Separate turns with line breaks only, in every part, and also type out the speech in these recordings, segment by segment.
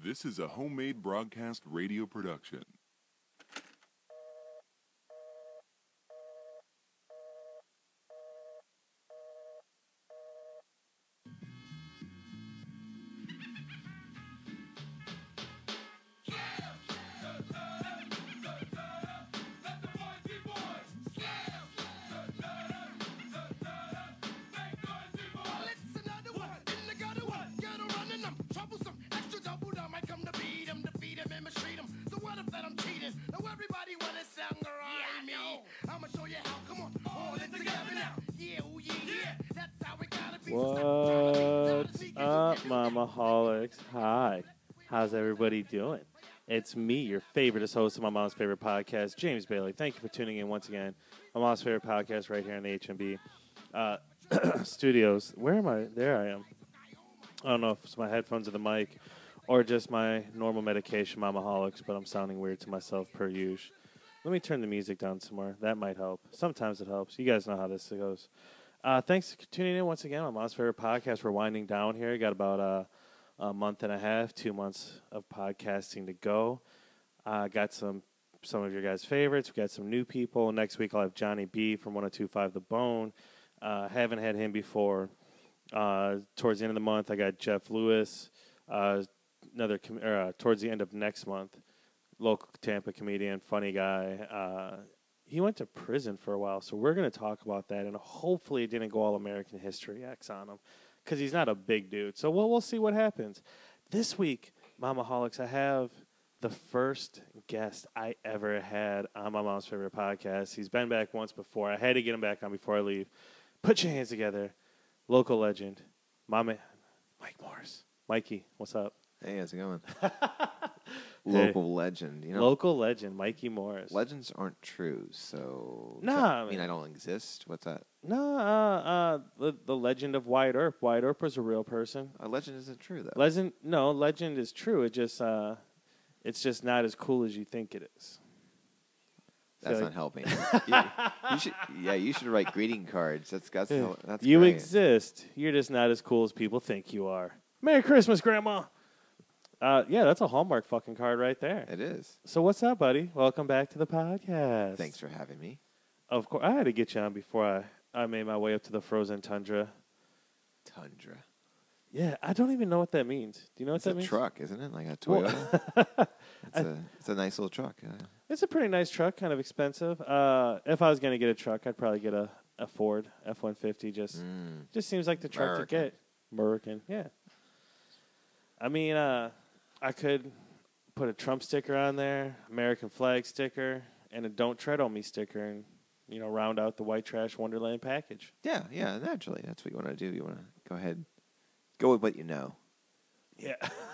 This is a homemade broadcast radio production.
What's up, Mamaholics? Hi. How's everybody doing? It's me, your favorite host of my mom's favorite podcast, James Bailey. Thank you for tuning in once again. My mom's favorite podcast right here on the HMB studios. Where am I? There I am. I don't know if it's my headphones or the mic or just my normal medication, Mamaholics, but I'm sounding weird to myself per usual. Let me turn the music down some more. That might help. Sometimes it helps. You guys know how this goes. Thanks for tuning in once again on my mom's favorite podcast. We're winding down here. Got about a month and a half, 2 months of podcasting to go. Got some of your guys' favorites. We got some new people. Next week I'll have Johnny B from 102.5 The Bone. Haven't had him before. Towards the end of the month, I got Jeff Lewis. Towards the end of next month, local Tampa comedian, funny guy. He went to prison for a while, so we're going to talk about that, and hopefully it didn't go all American History X on him, because he's not a big dude. So we'll see what happens. This week, Mamaholics, I have the first guest I ever had on my mom's favorite podcast. He's been back once before. I had to get him back on before I leave. Put your hands together. Local legend, my man, Mike Morris. Mikey, what's up?
Hey, how's it going? Local legend, you know.
Local legend, Mikey Morris.
Legends aren't true, so.
Nah,
I mean, I don't exist. What's that?
No, the legend of Wyatt Earp. Wyatt Earp was a real person.
A legend isn't true, though.
Legend is true. It just, it's just not as cool as you think it is.
That's not helping. you should write greeting cards. That's
you
great.
exist. You're just not as cool as people think you are. Merry Christmas, Grandma. Yeah, that's a Hallmark fucking card right there.
It is.
So what's up, buddy? Welcome back to the podcast.
Thanks for having me.
Of course, I had to get you on before I made my way up to the frozen tundra.
Tundra.
Yeah, I don't even know what that means. Do you know what that means?
It's a truck, isn't it? Like a Toyota? It's a nice little truck.
It's a pretty nice truck, kind of expensive. If I was going to get a truck, I'd probably get a Ford F-150. Just seems like the truck to get. American, yeah. I mean, I could put a Trump sticker on there, American flag sticker, and a Don't Tread on Me sticker, and round out the white trash Wonderland package.
Yeah, naturally. That's what you want to do. You want to go ahead, go with what you know.
Yeah.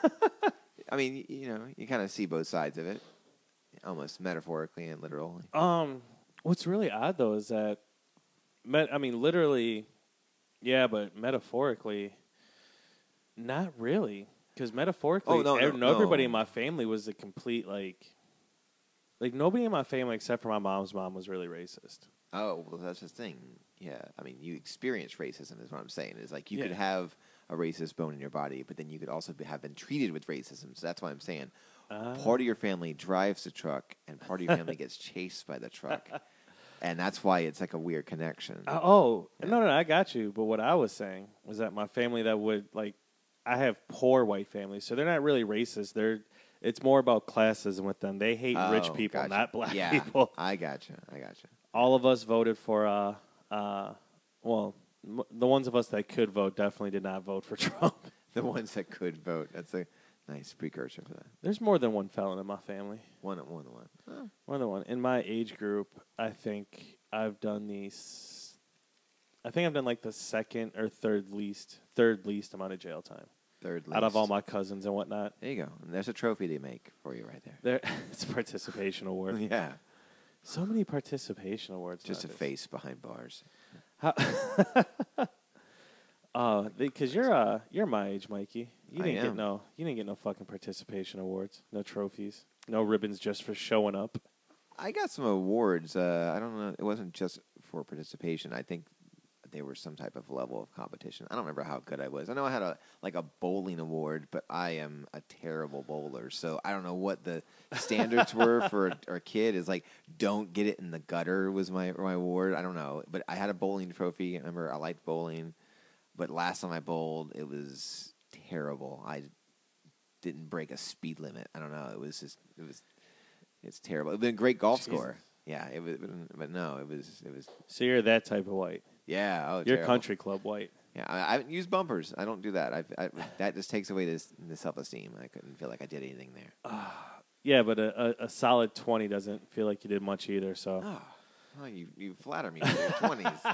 I mean, you kind of see both sides of it, almost metaphorically and literally.
What's really odd, though, is that, literally, yeah, but metaphorically, not really. Because metaphorically, everybody in my family was a complete, like nobody in my family except for my mom's mom was really racist.
Oh, well, that's the thing. Yeah, I mean, you experience racism is what I'm saying. Is like you could have a racist bone in your body, but then you could also have been treated with racism. So that's why I'm saying part of your family drives the truck and part of your family gets chased by the truck. And that's why it's like a weird connection.
No, I got you. But what I was saying was that my family that would, I have poor white families, so they're not really racist. It's more about classism with them. They hate rich people, not black people.
I gotcha.
All of us voted for, the ones of us that could vote definitely did not vote for Trump.
The ones that could vote. That's a nice precursor for that.
There's more than one felon in my family.
One.
Oh. More than one. In my age group, I think I've done like the second or third least amount of jail time.
Third least.
Out of all my cousins and whatnot.
There you go. And there's a trophy they make for you right there.
It's a participation award.
Yeah.
So many participation awards.
Just a face behind bars.
Because you're my age, Mikey. You didn't
am.
get no fucking participation awards, no trophies, no ribbons just for showing up.
I got some awards. I don't know. It wasn't just for participation. I think there was some type of level of competition. I don't remember how good I was. I know I had a bowling award, but I am a terrible bowler. So I don't know what the standards were for a kid. Is like, don't get it in the gutter was my award. I don't know, but I had a bowling trophy. I remember I liked bowling, but last time I bowled, it was terrible. I didn't break a speed limit. I don't know. It's terrible. It would been a great golf score. Yeah, it was, but no, it was.
So you're that type of white.
Yeah,
You're
terrible.
country club white.
Yeah, I haven't used bumpers. I don't do that. That just takes away the self-esteem. I couldn't feel like I did anything there.
Yeah, but a solid 20 doesn't feel like you did much either. So
Oh, you flatter me with your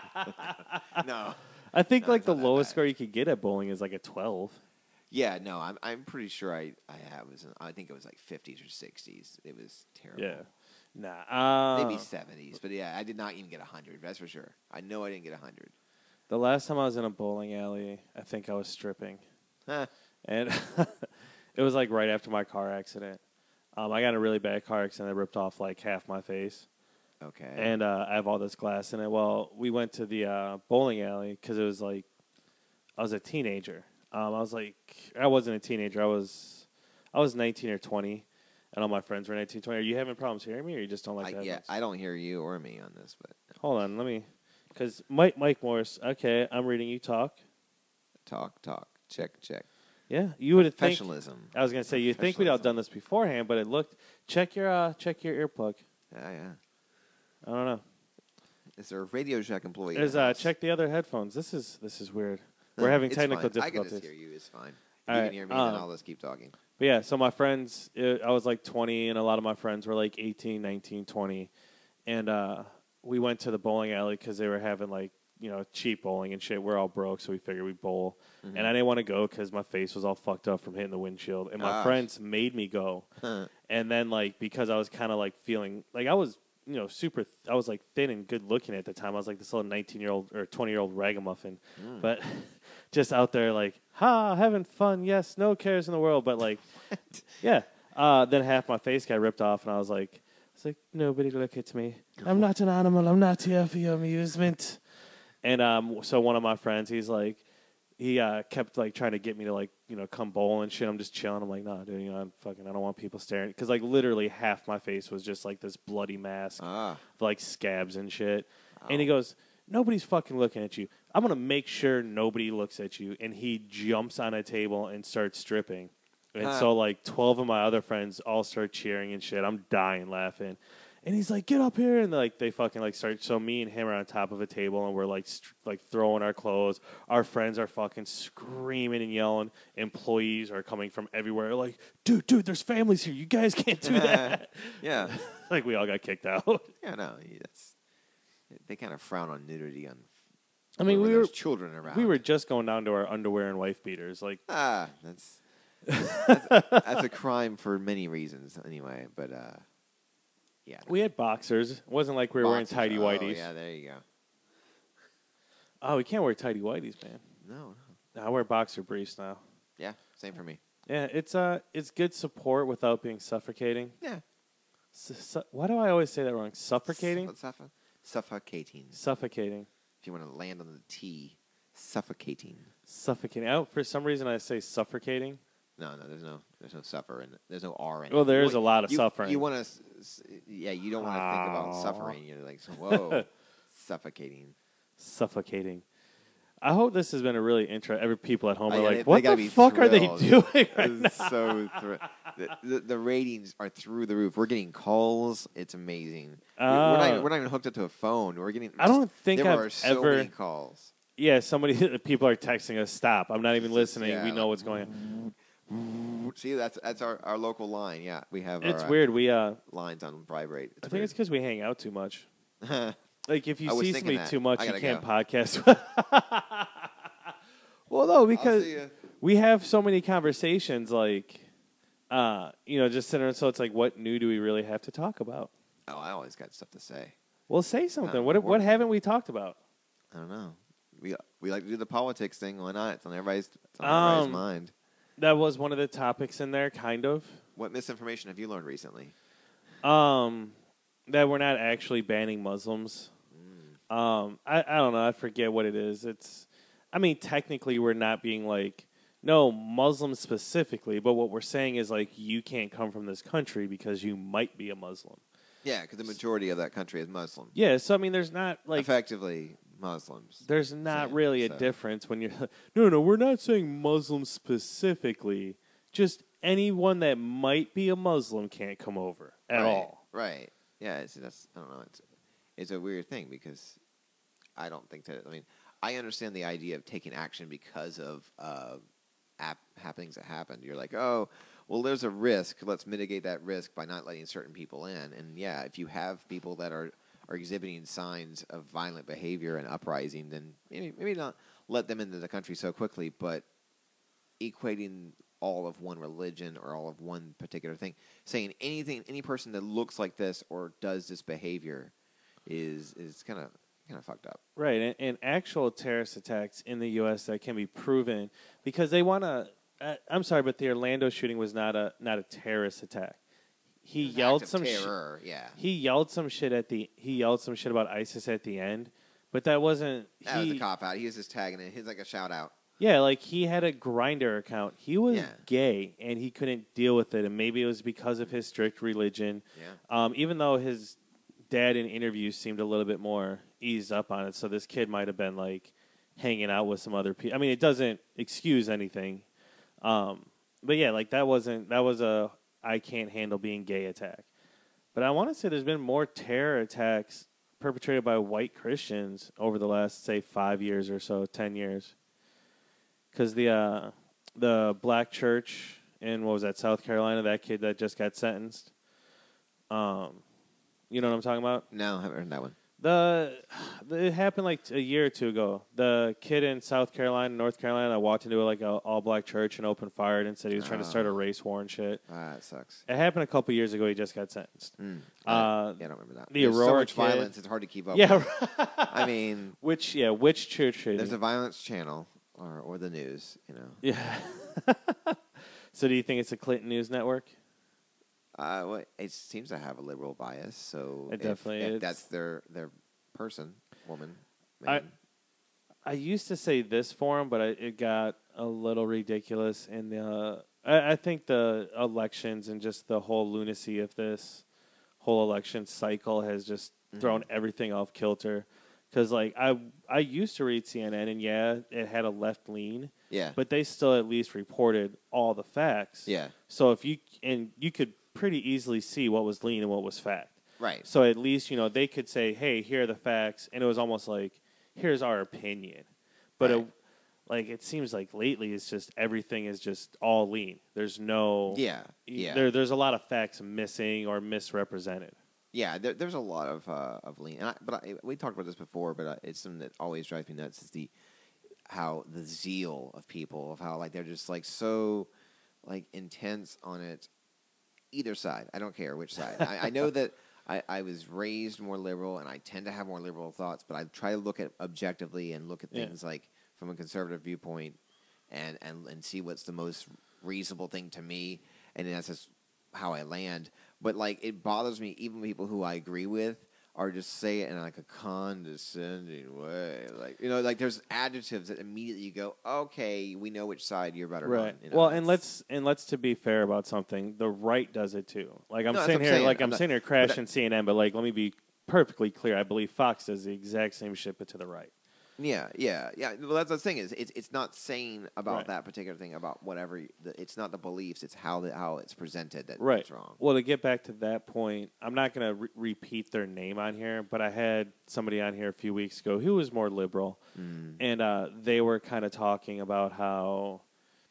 20s. No.
I think
No,
like
it's
the
not that
lowest
bad.
score you could get at bowling is like a 12.
Yeah, no, I'm pretty sure I think it was like 50s or 60s. It was terrible.
Yeah. Nah.
Maybe 70s, but yeah, I did not even get 100. That's for sure. I know I didn't get 100.
The last time I was in a bowling alley, I think I was stripping.
Huh.
And it was like right after my car accident. I got in a really bad car accident that ripped off like half my face.
Okay.
And I have all this glass in it. Well, we went to the bowling alley because it was like I was a teenager. I wasn't a teenager. I was 19 or 20, and all my friends were 19, 20. Are you having problems hearing me, or you just don't like that?
yeah, I don't hear you or me on this, but
Hold on, because Mike Morris. Okay, I'm reading you talk.
talk, check.
Yeah, you would think.
Professionalism.
I was gonna say you think we'd all done this beforehand, but it looked. Check your earplug.
Yeah.
I don't know.
Is there a Radio Shack employee? in
There's
the house?
check the other headphones. This is weird. We're having
It's
technical
fine.
difficulties.
I can just hear you. It's fine.
All
You
right,
can hear me, then I'll just keep talking.
But yeah, so my friends, I was like 20, and a lot of my friends were like 18, 19, 20. And we went to the bowling alley because they were having like, cheap bowling and shit. We're all broke, so we figured we'd bowl.
Mm-hmm.
And I didn't want to go because my face was all fucked up from hitting the windshield. And my
Gosh.
friends made me go. And then, like, because I was kind of like feeling, like I was, I was like thin and good looking at the time. I was like this little 19-year-old or 20-year-old ragamuffin. But just out there like, having fun. Yes, no cares in the world. But like, yeah. Then half my face got ripped off, and I was like, nobody look at me. I'm not an animal. I'm not here for your amusement. And so one of my friends, he's like, he kept like trying to get me to like, come bowl and shit. I'm just chilling. I'm like, nah, dude, I don't want people staring. Because like literally half my face was just like this bloody mask, like scabs and shit. And he goes, nobody's fucking looking at you. I'm going to make sure nobody looks at you. And he jumps on a table and starts stripping. And so like 12 of my other friends all start cheering and shit. I'm dying laughing. And he's like, get up here. And like they fucking like start. So me and him are on top of a table and we're like throwing our clothes. Our friends are fucking screaming and yelling. Employees are coming from everywhere. Like, dude, there's families here. You guys can't do that.
Yeah.
Like we all got kicked out.
Yeah, no. They kind of frown on nudity on.
I mean,
when there's children around.
We were just going down to our underwear and wife beaters. Like,
that's a crime for many reasons anyway. But yeah,
we had boxers. It wasn't like we were wearing tidy whities.
Yeah, there you go.
Oh, we can't wear tidy whities, man.
No.
I wear boxer briefs now.
Yeah, same for me.
Yeah, it's good support without being suffocating.
Yeah.
Why do I always say that wrong? Suffocating?
Suffocating.
Suffocating.
If you want to land on the T, suffocating.
Suffocating. For some reason, I say suffocating.
No, there's no suffer in it. There's no R in it.
Well, there is a lot of suffering.
You want to, you don't want to think about suffering. You're like, whoa, suffocating.
Suffocating. I hope this has been a really Every people at home are like,
they
what
gotta
the
be
fuck are they
thrilled.
doing right now?
So the ratings are through the roof. We're getting calls. It's amazing. We're not even hooked up to a phone. We're getting.
I don't think
there
I've
are so
ever.
many calls.
Yeah, people are texting us. Stop! I'm not even listening.
Yeah,
we know
like,
what's going on.
See, that's our local line. Yeah, we have.
It's
our,
weird. We
lines on vibrate.
I think it's because we hang out too much.
because
Like if you
I was
see
thinking
somebody
that.
too much,
I
you
gotta
can't
go.
podcast. Well, no, because
see ya.
we have so many conversations, like, just sitting. So it's like, what new do we really have to talk about?
Oh, I always got stuff to say.
Well, say something. What haven't we talked about?
I don't know. We like to do the politics thing. Why not? It's on everybody's mind.
That was one of the topics in there, kind of.
What misinformation have you learned recently?
That we're not actually banning Muslims. I don't know. I forget what it is. I mean, technically, we're not being like, no, Muslims specifically, but what we're saying is like, you can't come from this country because you might be a Muslim.
Yeah, because the majority of that country is Muslim.
Yeah, so I mean, there's not like
effectively Muslims.
there's not
Same,
really a
so.
difference when you're no, we're not saying Muslims specifically. Just anyone that might be a Muslim can't come over at all.
Right. Yeah. That's I don't know. It's a weird thing because I don't think that. I mean, I understand the idea of taking action because of happenings that happened. You're like, oh, well, there's a risk. Let's mitigate that risk by not letting certain people in. And yeah, if you have people that are exhibiting signs of violent behavior and uprising, then maybe not let them into the country so quickly. But equating all of one religion or all of one particular thing, saying any person that looks like this or does this behavior is kind of fucked up.
Right, and actual terrorist attacks in the U.S. that can be proven because they want to. I'm sorry, but the Orlando shooting was not a terrorist attack. He yelled some
terror. Yeah,
he yelled some shit about ISIS at the end, but that wasn't.
That was a cop out. He was just tagging it. He's like a shout out.
Yeah, like he had a Grindr account. He was
Yeah.
gay, and he couldn't deal with it, and maybe it was because of his strict religion.
Yeah.
Even though his dad in interviews seemed a little bit more eased up on it, so this kid might have been like hanging out with some other people. I mean, it doesn't excuse anything, but yeah, like that was a I can't handle being gay attack. But I want to say there's been more terror attacks perpetrated by white Christians over the last, say, 5 years or so, 10 years. Because the black church in, what was that, South Carolina, that kid that just got sentenced. You know what I'm talking about?
No, I haven't heard that one.
It happened like a year or two ago. The kid in South Carolina, North Carolina, walked into like a all black church and opened fire and said he was trying to start a race war and shit.
That sucks.
It happened a couple years ago. He just got sentenced.
Yeah, I don't remember that.
The
There's so
Aurora
much
kid.
violence; it's hard to keep up.
Yeah,
with. I mean,
which church?
there's a violence channel or the news. You know.
Yeah. So do you think it's a Clinton News Network?
Well, it seems to have a liberal bias, so
It definitely
if
is.
that's their person, woman.
I
Man.
I used to say this for him, but it got a little ridiculous. And I think the elections and just the whole lunacy of this whole election cycle has just thrown everything off kilter. Because like I used to read CNN, and yeah, it had a left lean.
Yeah.
But they still at least reported all the facts.
Yeah.
So you could pretty easily see what was lean and what was fact.
Right.
So at least, they could say, hey, here are the facts. And it was almost like, here's our opinion. But
Right.
it seems like lately it's just everything is just all lean. There's no.
Yeah. Yeah.
There's a lot of facts missing or misrepresented.
Yeah, there's a lot of lean, we talked about this before, but it's something that always drives me nuts is how the zeal of people, of how like they're just like so like intense on it, either side. I don't care which side. I know that I was raised more liberal, and I tend to have more liberal thoughts, but I try to look at objectively and look at things like from a conservative viewpoint, and see what's the most reasonable thing to me, and that's just how I land. But like it bothers me, even people who I agree with are just say it in like a condescending way, like there's adjectives that immediately you go, okay, we know which side you're better
Right.
on.
Well, and let's to be fair about something, the right does it too. Like I'm
No, that's
sitting
what
here,
I'm saying.
like
I'm
I'm sitting here
but
crashing CNN, but like let me be perfectly clear. I believe Fox does the exact same shit, but to the right.
Yeah. Well, that's the thing is, it's not saying about
Right.
that particular thing about whatever. It's not the beliefs; it's how it's presented that's
Right.
wrong.
Well, to get back to that point, I'm not going to repeat their name on here, but I had somebody on here a few weeks ago who was more liberal, and they were kind of talking about how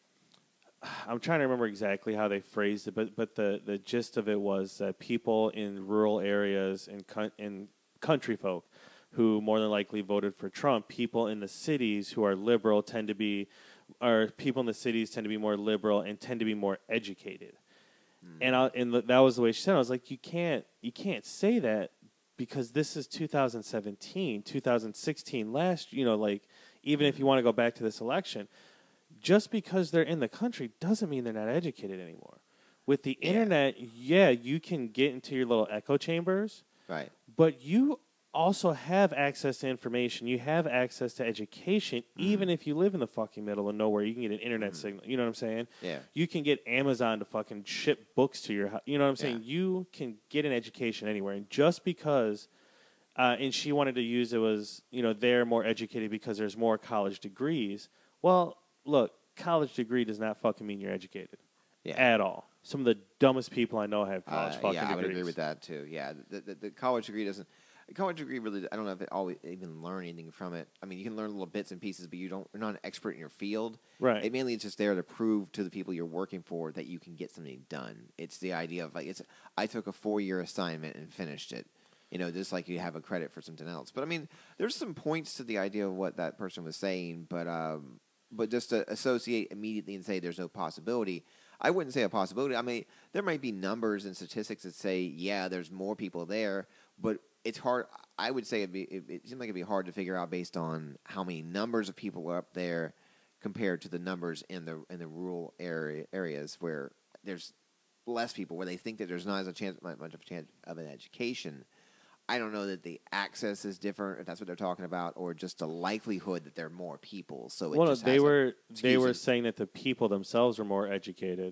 I'm trying to remember exactly how they phrased it, but the gist of it was that people in rural areas and country folk who more than likely voted for Trump, people in the cities who are liberal people in the cities tend to be more liberal and tend to be more educated. And that was the way she said it. I was like, you can't say that because this is 2017, 2016, like even if you want to go back to this election, just because they're in the country doesn't mean they're not educated anymore. With the internet, you can get into your little echo chambers,
Right.
but you also have access to information. You have access to education, even if you live in the fucking middle of nowhere. You can get an internet signal. You know what I'm saying?
Yeah.
You can get Amazon to fucking ship books to your house. You know what I'm saying?
Yeah.
You can get an education anywhere. And just because, and she wanted to use it was, they're more educated because there's more college degrees. Well, look, college degree does not fucking mean you're educated at all. Some of the dumbest people I know have college fucking degrees.
Yeah, I would agree with that too. Yeah, the college degree doesn't. A college degree really, I don't know if it always even learn anything from it. I mean, you can learn little bits and pieces, but you're not an expert in your field.
Right.
It mainly is just there to prove to the people you're working for that you can get something done. It's the idea of I took a 4-year assignment and finished it. Just like you have a credit for something else. But I mean, there's some points to the idea of what that person was saying, but just to associate immediately and say there's no possibility, I wouldn't say a possibility. I mean, there might be numbers and statistics that say, yeah, there's more people there, but it's hard. I would say it seems like it'd be hard to figure out based on how many numbers of people were up there compared to the numbers in the rural areas where there's less people, where they think that there's not much of a chance of an education. I don't know that the access is different, if that's what they're talking about, or just the likelihood that there are more people. So
they were saying that the people themselves were more educated,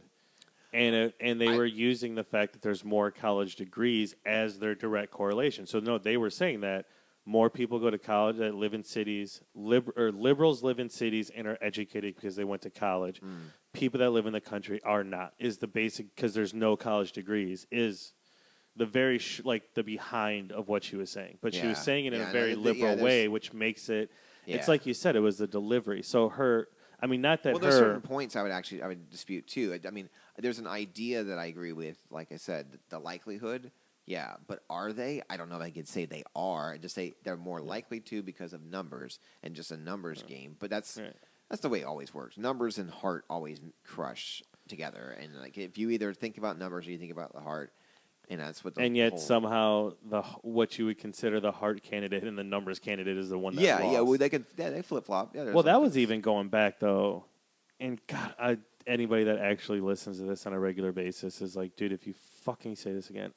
and they were using the fact that there's more college degrees as their direct correlation. So no, they were saying that more people go to college that live in cities. Liberals live in cities and are educated because they went to college. People that live in the country are not. Is the basic, because there's no college degrees, is the very the behind of what she was saying, but she was saying it in a very liberal way, which makes it. Yeah. It's like you said, it was the delivery. So not that. Well,
there's certain points I would dispute too. I mean, there's an idea that I agree with. Like I said, the likelihood, yeah, but are they? I don't know if I could say they are. I just say they're more likely to because of numbers and just a numbers game. But that's the way it always works. Numbers and heart always crush together, and like if you either think about numbers or you think about the heart. And that's what.
Somehow what you would consider the heart candidate and the numbers candidate is the one that lost.
Well, they flip flop. Yeah,
well, that was even going back though, and God, anybody that actually listens to this on a regular basis is like, dude, if you fucking say this again,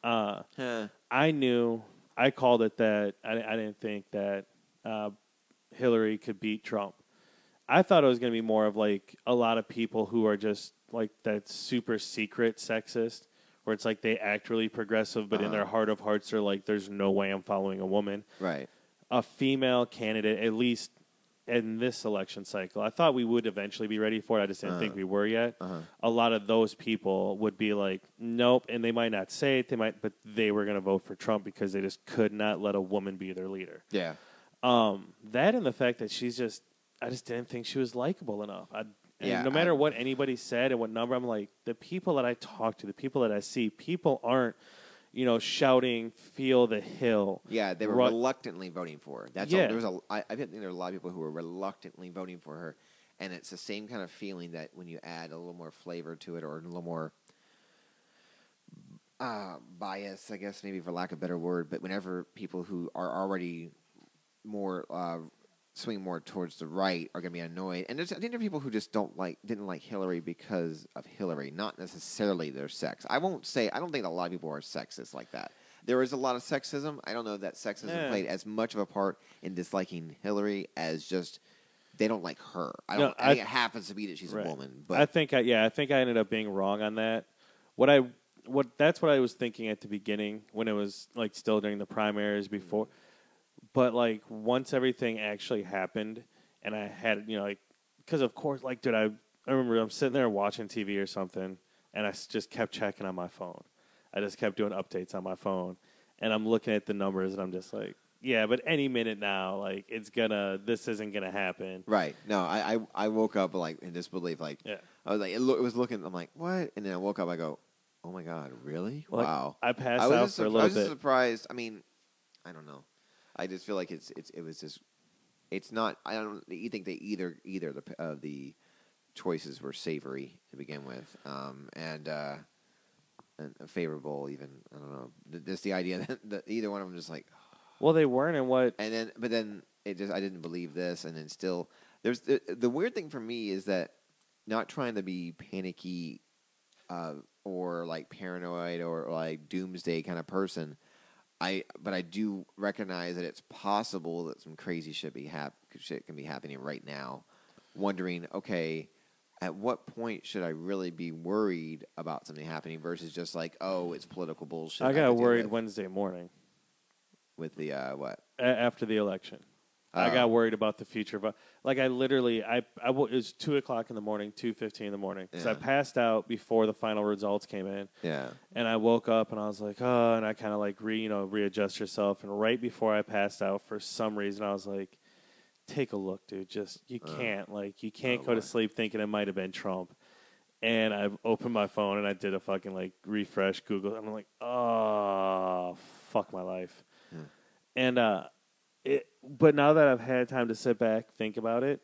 I called it that. I didn't think that Hillary could beat Trump. I thought it was going to be more of like a lot of people who are just like that super secret sexist. Where it's like they act really progressive, but in their heart of hearts are like, there's no way I'm following a woman.
Right.
A female candidate, at least in this election cycle, I thought we would eventually be ready for it. I just didn't think we were yet. A lot of those people would be like, nope, and they might not say it, but they were going to vote for Trump because they just could not let a woman be their leader.
Yeah.
That and the fact that I just didn't think she was likable enough. No matter what anybody said and what number, I'm like, the people that I talk to, the people that I see, people aren't, shouting, feel the hill.
Yeah, they were reluctantly voting for her. That's all. I think there are a lot of people who were reluctantly voting for her, and it's the same kind of feeling that when you add a little more flavor to it or a little more bias, I guess, maybe for lack of a better word, but whenever people who are already more swing more towards the right are going to be annoyed. And I think there are people who just didn't like Hillary because of Hillary, not necessarily their sex. I don't think a lot of people are sexist like that. There is a lot of sexism. I don't know that sexism played as much of a part in disliking Hillary as just they don't like her. I think it happens to be that she's a woman. But
I think I ended up being wrong on that. That's what I was thinking at the beginning when it was like still during the primaries before. But, like, once everything actually happened and I had, because, of course, like, dude, I remember I'm sitting there watching TV or something, and I just kept checking on my phone. I just kept doing updates on my phone, and I'm looking at the numbers, and I'm just like, yeah, but any minute now, like, this isn't going to happen.
Right. No, I woke up, like, in disbelief. Like, I was like, it was looking, I'm like, what? And then I woke up, I go, oh, my God, really?
Well,
wow.
I passed out for a little bit.
I was surprised. I mean, I don't know. I just feel like it was just it's not. I don't. You think they either of the choices were savory to begin with, and favorable even. I don't know. Just the idea that either one of them just like.
Well, they weren't, and what?
And then it just I didn't believe this, and then still there's the weird thing for me is that not trying to be panicky, or like paranoid or like doomsday kind of person. but I do recognize that it's possible that some crazy shit can be happening right now. Wondering, okay, at what point should I really be worried about something happening versus just like, oh, it's political bullshit.
I got worried Wednesday morning
with the what
after the election. I got worried about the future, but like I literally, it was 2:00 in the morning, 2:15 in the morning, because I passed out before the final results came in.
Yeah.
And I woke up and I was like, oh, and I kind of like readjust yourself. And right before I passed out, for some reason, I was like, take a look, dude. Just you can't go to sleep thinking it might have been Trump. And I opened my phone and I did a fucking like refresh Google. And I'm like, oh, fuck my life. And but now that I've had time to sit back, think about it,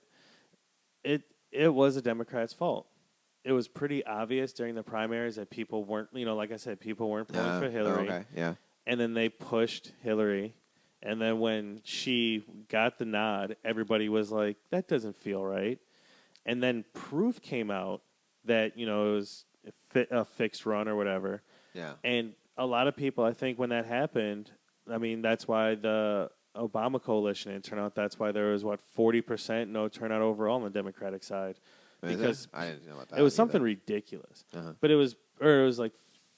it was a Democrat's fault. It was pretty obvious during the primaries that people weren't, like I said, people weren't voting for Hillary.
Okay, yeah.
And then they pushed Hillary. And then when she got the nod, everybody was like, that doesn't feel right. And then proof came out that, it was a fixed run or whatever.
Yeah.
And a lot of people, I think when that happened, I mean, that's why the Obama coalition didn't turn out. That's why there was, 40% no turnout overall on the Democratic side. Because
I didn't know about that.
It was something ridiculous. But it was like,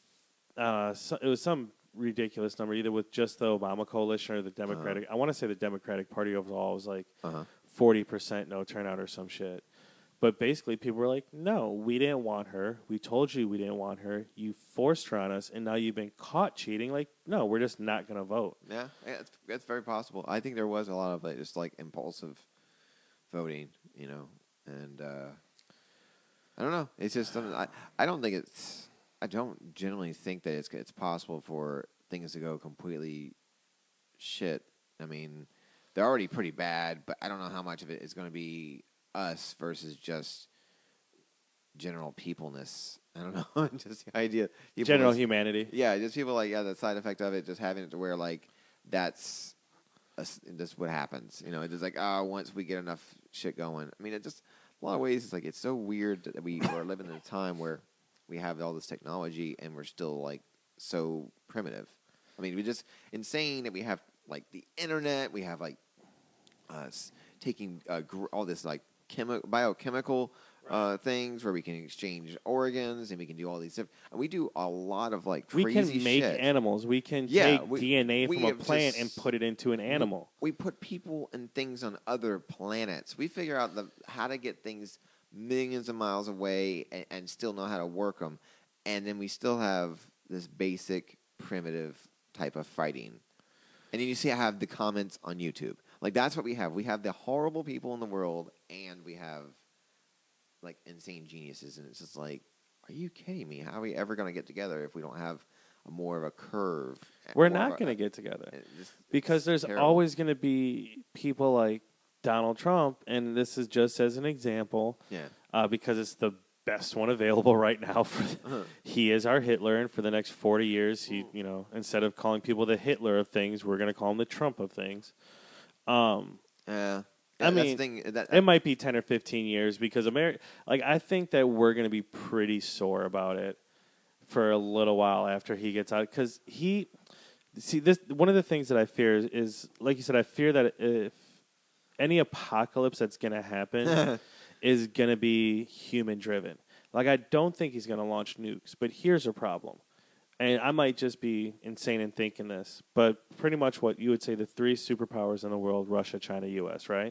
it was some ridiculous number, either with just the Obama coalition or the Democratic. I want to say the Democratic Party overall was like 40% no turnout or some shit. But basically, people were like, no, we didn't want her. We told you we didn't want her. You forced her on us, and now you've been caught cheating. Like, no, we're just not going to vote.
Yeah, that's very possible. I think there was a lot of just like impulsive voting, and I don't know. It's just something. I don't think it's. I don't generally think that it's possible for things to go completely shit. I mean, they're already pretty bad, but I don't know how much of it is going to be us versus just general peopleness. I don't know. Just the idea.
General humanity.
Yeah, just people the side effect of it, just having it to where that's what happens. It's just like, once we get enough shit going. I mean, it just, a lot of ways, it's so weird that we are living in a time where we have all this technology and we're still so primitive. I mean, we're just insane that we have the internet. We have taking all this biochemical things where we can exchange organs and we can do all these stuff. And we do a lot of crazy shit.
We can make animals. We can take DNA from a plant and put it into an animal.
We put people and things on other planets. We figure out how to get things millions of miles away and still know how to work them. And then we still have this basic primitive type of fighting. And then you see I have the comments on YouTube. That's what we have. We have the horrible people in the world, and we have insane geniuses. And it's just are you kidding me? How are we ever going to get together if we don't have more of a curve?
We're not going to get together because there's always going to be people like Donald Trump, and this is just as an example.
Yeah.
Because it's the best one available right now. He is our Hitler, and for the next 40 years, he, instead of calling people the Hitler of things, we're going to call him the Trump of things.
Yeah.
I mean, it might be 10 or 15 years because I think that we're going to be pretty sore about it for a little while after he gets out. Because one of the things that I fear is, like you said, I fear that if any apocalypse that's going to happen is going to be human driven. I don't think he's going to launch nukes, but here's a problem. And I might just be insane in thinking this, but pretty much what you would say the three superpowers in the world: Russia, China, U.S., right?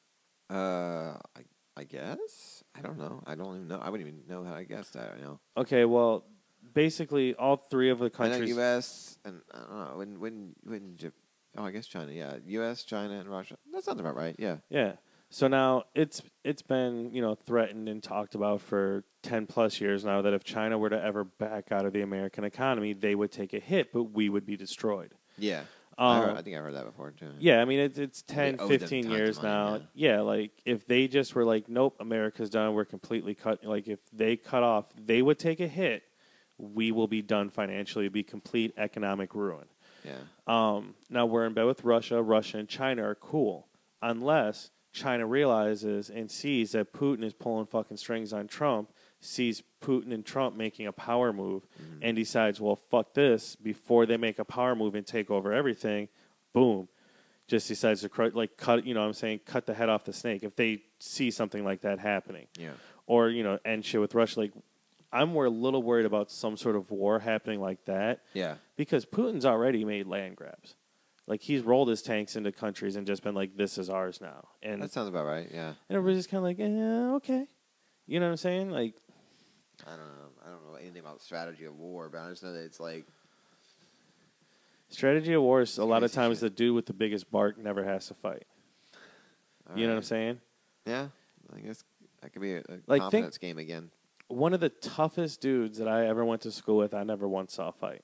I guess. I don't know. I don't even know. I wouldn't even know how to guess that.
Okay, well, basically all three of the
I know
countries.
U.S. and I don't know when I guess China. Yeah, U.S., China, and Russia. That sounds about right. Yeah.
Yeah. So now it's been threatened and talked about for 10 plus years now that if China were to ever back out of the American economy, they would take a hit, but we would be destroyed.
Yeah. I think I heard that before too.
Yeah, I mean it's 10, 15 years now. Yeah, if they just were nope, America's done, we're completely cut. If they cut off, they would take a hit. We will be done financially. It'd be complete economic ruin.
Yeah.
Now we're in bed with Russia. Russia and China are cool, unless China realizes and sees that Putin is pulling fucking strings on Trump sees Putin and Trump making a power move and decides, well, fuck this, before they make a power move and take over everything, boom, just decides to cut, you know what I'm saying, cut the head off the snake if they see something like that happening.
Yeah.
Or, you know, end shit with Russia. Like, I'm a little worried about some sort of war happening like that.
Yeah.
Because Putin's already made land grabs. Like, he's rolled his tanks into countries and just been like, this is ours now. And
That sounds about right, yeah.
and everybody's just kind of like, okay. You know what I'm saying? Like,
I don't know. I don't know anything about strategy of war, but I just know that it's like...
strategy of war is a lot of
crazy
times
shit.
the dude with the biggest bark never has to fight. You know what I'm saying?
Yeah. I guess that could be a
Like,
confidence game again.
One of the toughest dudes that I ever went to school with, I never once saw fight.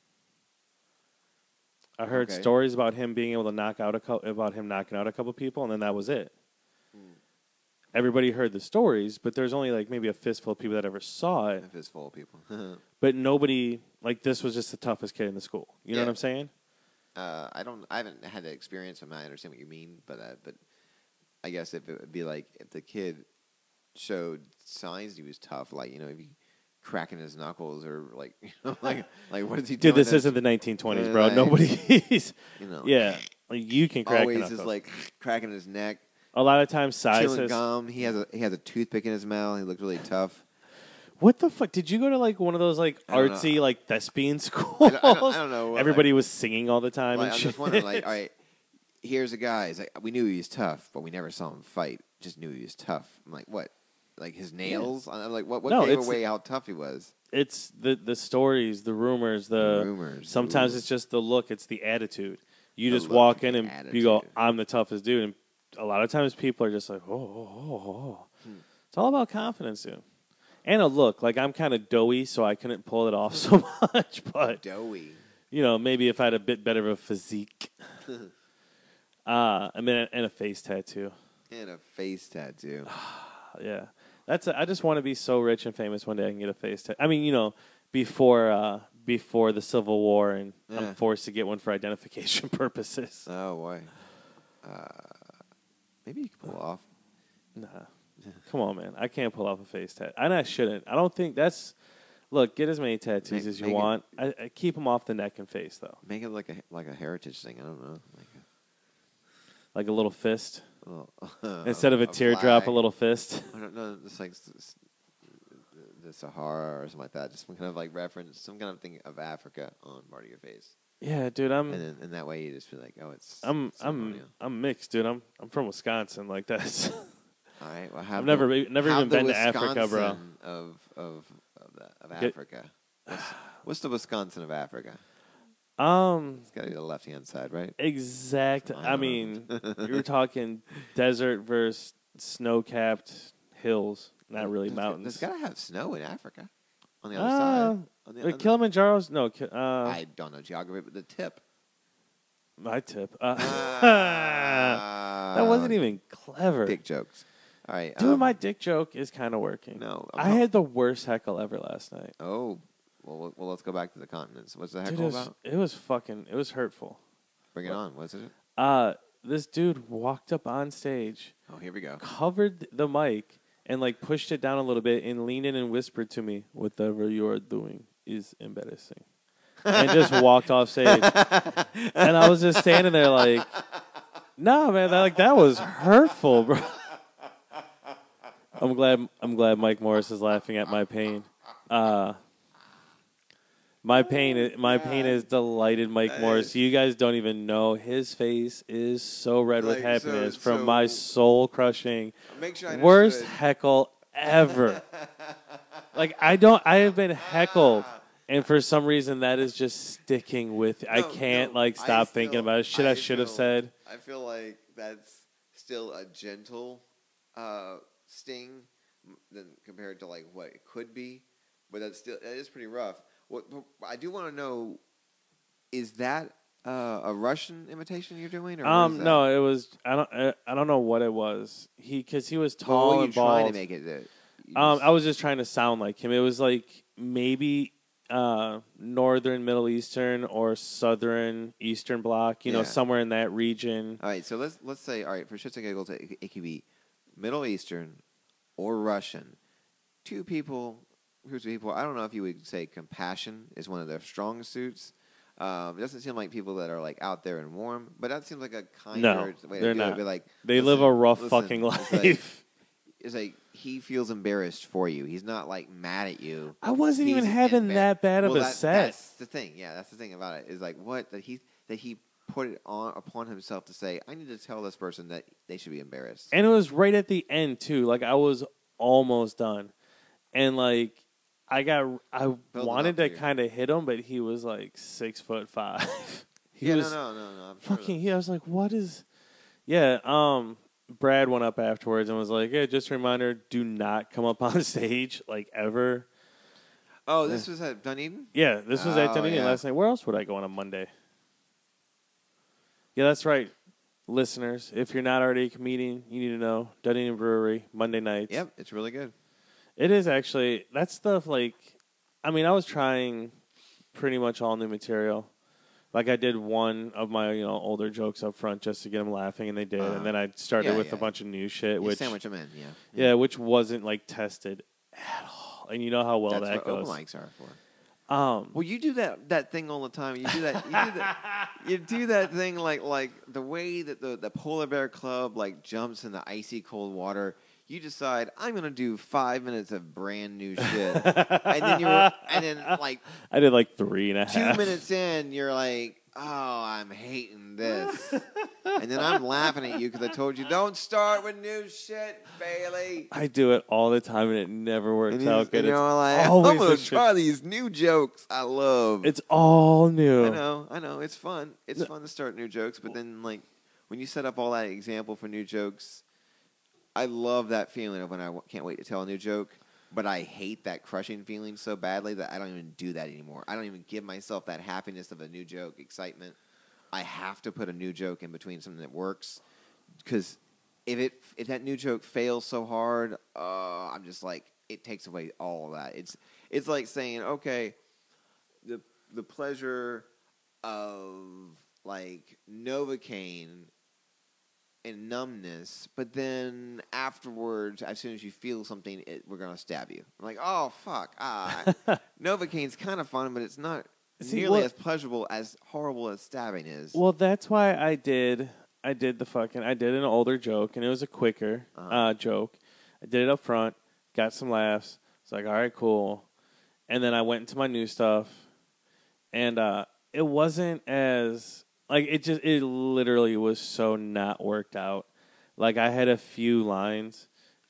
I heard
Okay.
stories about him being able to knocking out a couple people, and then that was it. Everybody heard the stories, but there's only like maybe a fistful of people that ever saw it.
A fistful of people.
But nobody, like, this was just the toughest kid in the school. You know
Yeah.
what I'm saying?
I haven't had the experience, and I understand what you mean, but I guess if it would be like if the kid showed signs he was tough, like, you know, if he cracking his knuckles or like, you know, like what is he doing?
Dude, this
that's,
isn't the 1920s, bro.
like-
Nobody's,
you know,
yeah, like, you can crack
always
knuckles.
just like cracking his neck,
A lot of times size
chewing
says,
gum. He has a toothpick in his mouth. He looked really tough.
what the fuck? Did you go to like one of those like
I don't
artsy
know.
like thespian schools?
I don't know.
Everybody was singing all the time
Like,
and
I'm
shit.
just wondering, like, all right, here's a guy. He's like, we knew he was tough, but we never saw him fight. Just knew he was tough. I'm like, what? Like his nails? I'm like, what
No,
gave
it's-
away how tough he was?
It's the stories, the rumors,
The rumors.
Sometimes
Ooh.
it's just the look, it's the attitude. You
The
just
look,
walk in
the
and you go,
attitude.
I'm the toughest dude. And a lot of times people are just like, oh. It's all about confidence, dude. And a look. Like, I'm kind of doughy, so I couldn't pull it off so much. But,
Doughy.
you know, maybe if I had a bit better of a physique. I mean, and a face tattoo.
And a face tattoo.
Yeah. I just want to be so rich and famous one day I can get a face tattoo. I mean, you know, before the Civil War, and
Yeah.
I'm forced to get one for identification purposes.
Oh, boy. Maybe you can pull it off.
Nah. Come on, man. I can't pull off a face tattoo. And I shouldn't. I don't think that's... Look, get as many tattoos as you
make it-
want. I keep them off the neck and face, though.
Make it like a heritage thing. I don't know.
Like a little fist.
Like
Instead of a teardrop, a
flag.
little fist.
I don't know. It's like the Sahara or something like that. Just some kind of like reference, some kind of thing of Africa on part of your face.
Yeah, dude,
And that way you just feel like, oh, it's
I'm
ceremonial.
mixed, dude. I'm from Wisconsin. Like, that's...
All right. Well,
I've never even been to Africa, bro.
Of Africa. What's the Wisconsin of Africa? It's got to be the left hand side, right?
Exact.
I
I
don't
mean, you're talking desert versus snow-capped hills, not really mountains.
There's got to have snow in Africa. On the other side. On the,
Kilimanjaro's no.
I don't know geography, but the tip.
My tip.
That
That wasn't even clever.
dick jokes. All right,
Dude, my dick joke is kind of working.
No,
I had the worst heckle ever last night.
Oh, well, let's go back to the continents. What's the
Dude,
heckle about?
it was hurtful.
Bring it on. What's it?
This dude walked up on stage,
Oh, here we go.
covered the mic, and like pushed it down a little bit, and leaned in and whispered to me, "Whatever you're doing is embarrassing," and just walked off stage. And I was just standing there like, "Nah, man, that was hurtful, bro." I'm glad Mike Morris is laughing at my pain. My pain is delighted Mike Morris. You guys don't even know. His face is so red with
Like,
happiness from
so-
my soul crushing
Make sure I
worst
understood.
heckle ever. Like, I have been heckled, and for some reason that is just sticking with. I can't stop thinking about it. Shit, I should have said.
I feel like that's still a gentle sting than compared to like what it could be, but that is pretty rough. What I do want to know is that a Russian imitation you're doing, or what is that?
No, it was I don't know what it was. Because he was
What
tall
were you
and
trying
bald.
to make it?
I was just trying to sound like him. It was like maybe northern Middle Eastern or southern Eastern Bloc, you know,
Yeah.
somewhere in that region.
All right, so let's say, all right, for shits and giggles, it could be Middle Eastern or Russian, two people, groups of people. I don't know if you would say compassion is one of their strong suits. It doesn't seem like people that are like out there and warm, but that seems like a kinder way to
they're
do
not.
it. Be like,
They live a rough
listen,
fucking
it's
life.
it's like he feels embarrassed for you. He's not like mad at you.
I wasn't even
He's
having that bad of a set.
That's the thing. Yeah, that's the thing about it. Is like what that he put it on upon himself to say, I need to tell this person that they should be embarrassed.
And it was right at the end too. Like I was almost done, and like I wanted to kind of hit him, but he was like 6'5". He was
no. I'm
fucking.
sure
I was like, what is? Yeah. Brad went up afterwards and was like, "Yeah, just a reminder: do not come up on stage like ever."
Oh, this was at Dunedin?
Yeah, this was at Dunedin last night. Where else would I go on a Monday? Yeah, that's right. Listeners, if you're not already a comedian, you need to know Dunedin Brewery, Monday nights.
Yep, it's really good.
It is actually. That stuff, like, I mean, I was trying pretty much all new material. Like, I did one of my, older jokes up front just to get them laughing, and they did. And then I started with a bunch of new shit.
You sandwich them in,
Yeah, which wasn't, like, tested at all. And you know how well that goes.
That's what open mics are for. Well, you do that thing all the time. You do that. You do that thing like the way that the Polar Bear Club like jumps in the icy cold water. You decide I'm gonna do 5 minutes of brand new shit, and then like
I did like 3.5.
2 minutes in, you're like, oh, I'm hating this, and then I'm laughing at you because I told you don't start with new shit, Bailey.
I do it all the time, and it never works out good.
And you're like,
always
I'm gonna try these new jokes I love.
It's all new.
I know. It's fun. It's fun to start new jokes, but then like when you set up all that example for new jokes, I love that feeling of when I can't wait to tell a new joke, but I hate that crushing feeling so badly that I don't even do that anymore. I don't even give myself that happiness of a new joke, excitement. I have to put a new joke in between something that works, because if that new joke fails so hard, I'm just like, it takes away all of that. It's like saying, okay, the pleasure of like Novocaine and numbness, but then afterwards, as soon as you feel something, we're gonna stab you. I'm like, oh fuck, Novocaine's kind of fun, but it's not nearly as pleasurable as horrible as stabbing is.
Well, that's why I did an older joke, and it was a quicker joke. I did it up front, got some laughs. It's like, all right, cool. And then I went into my new stuff, and it wasn't as like it literally was so not worked out. Like I had a few lines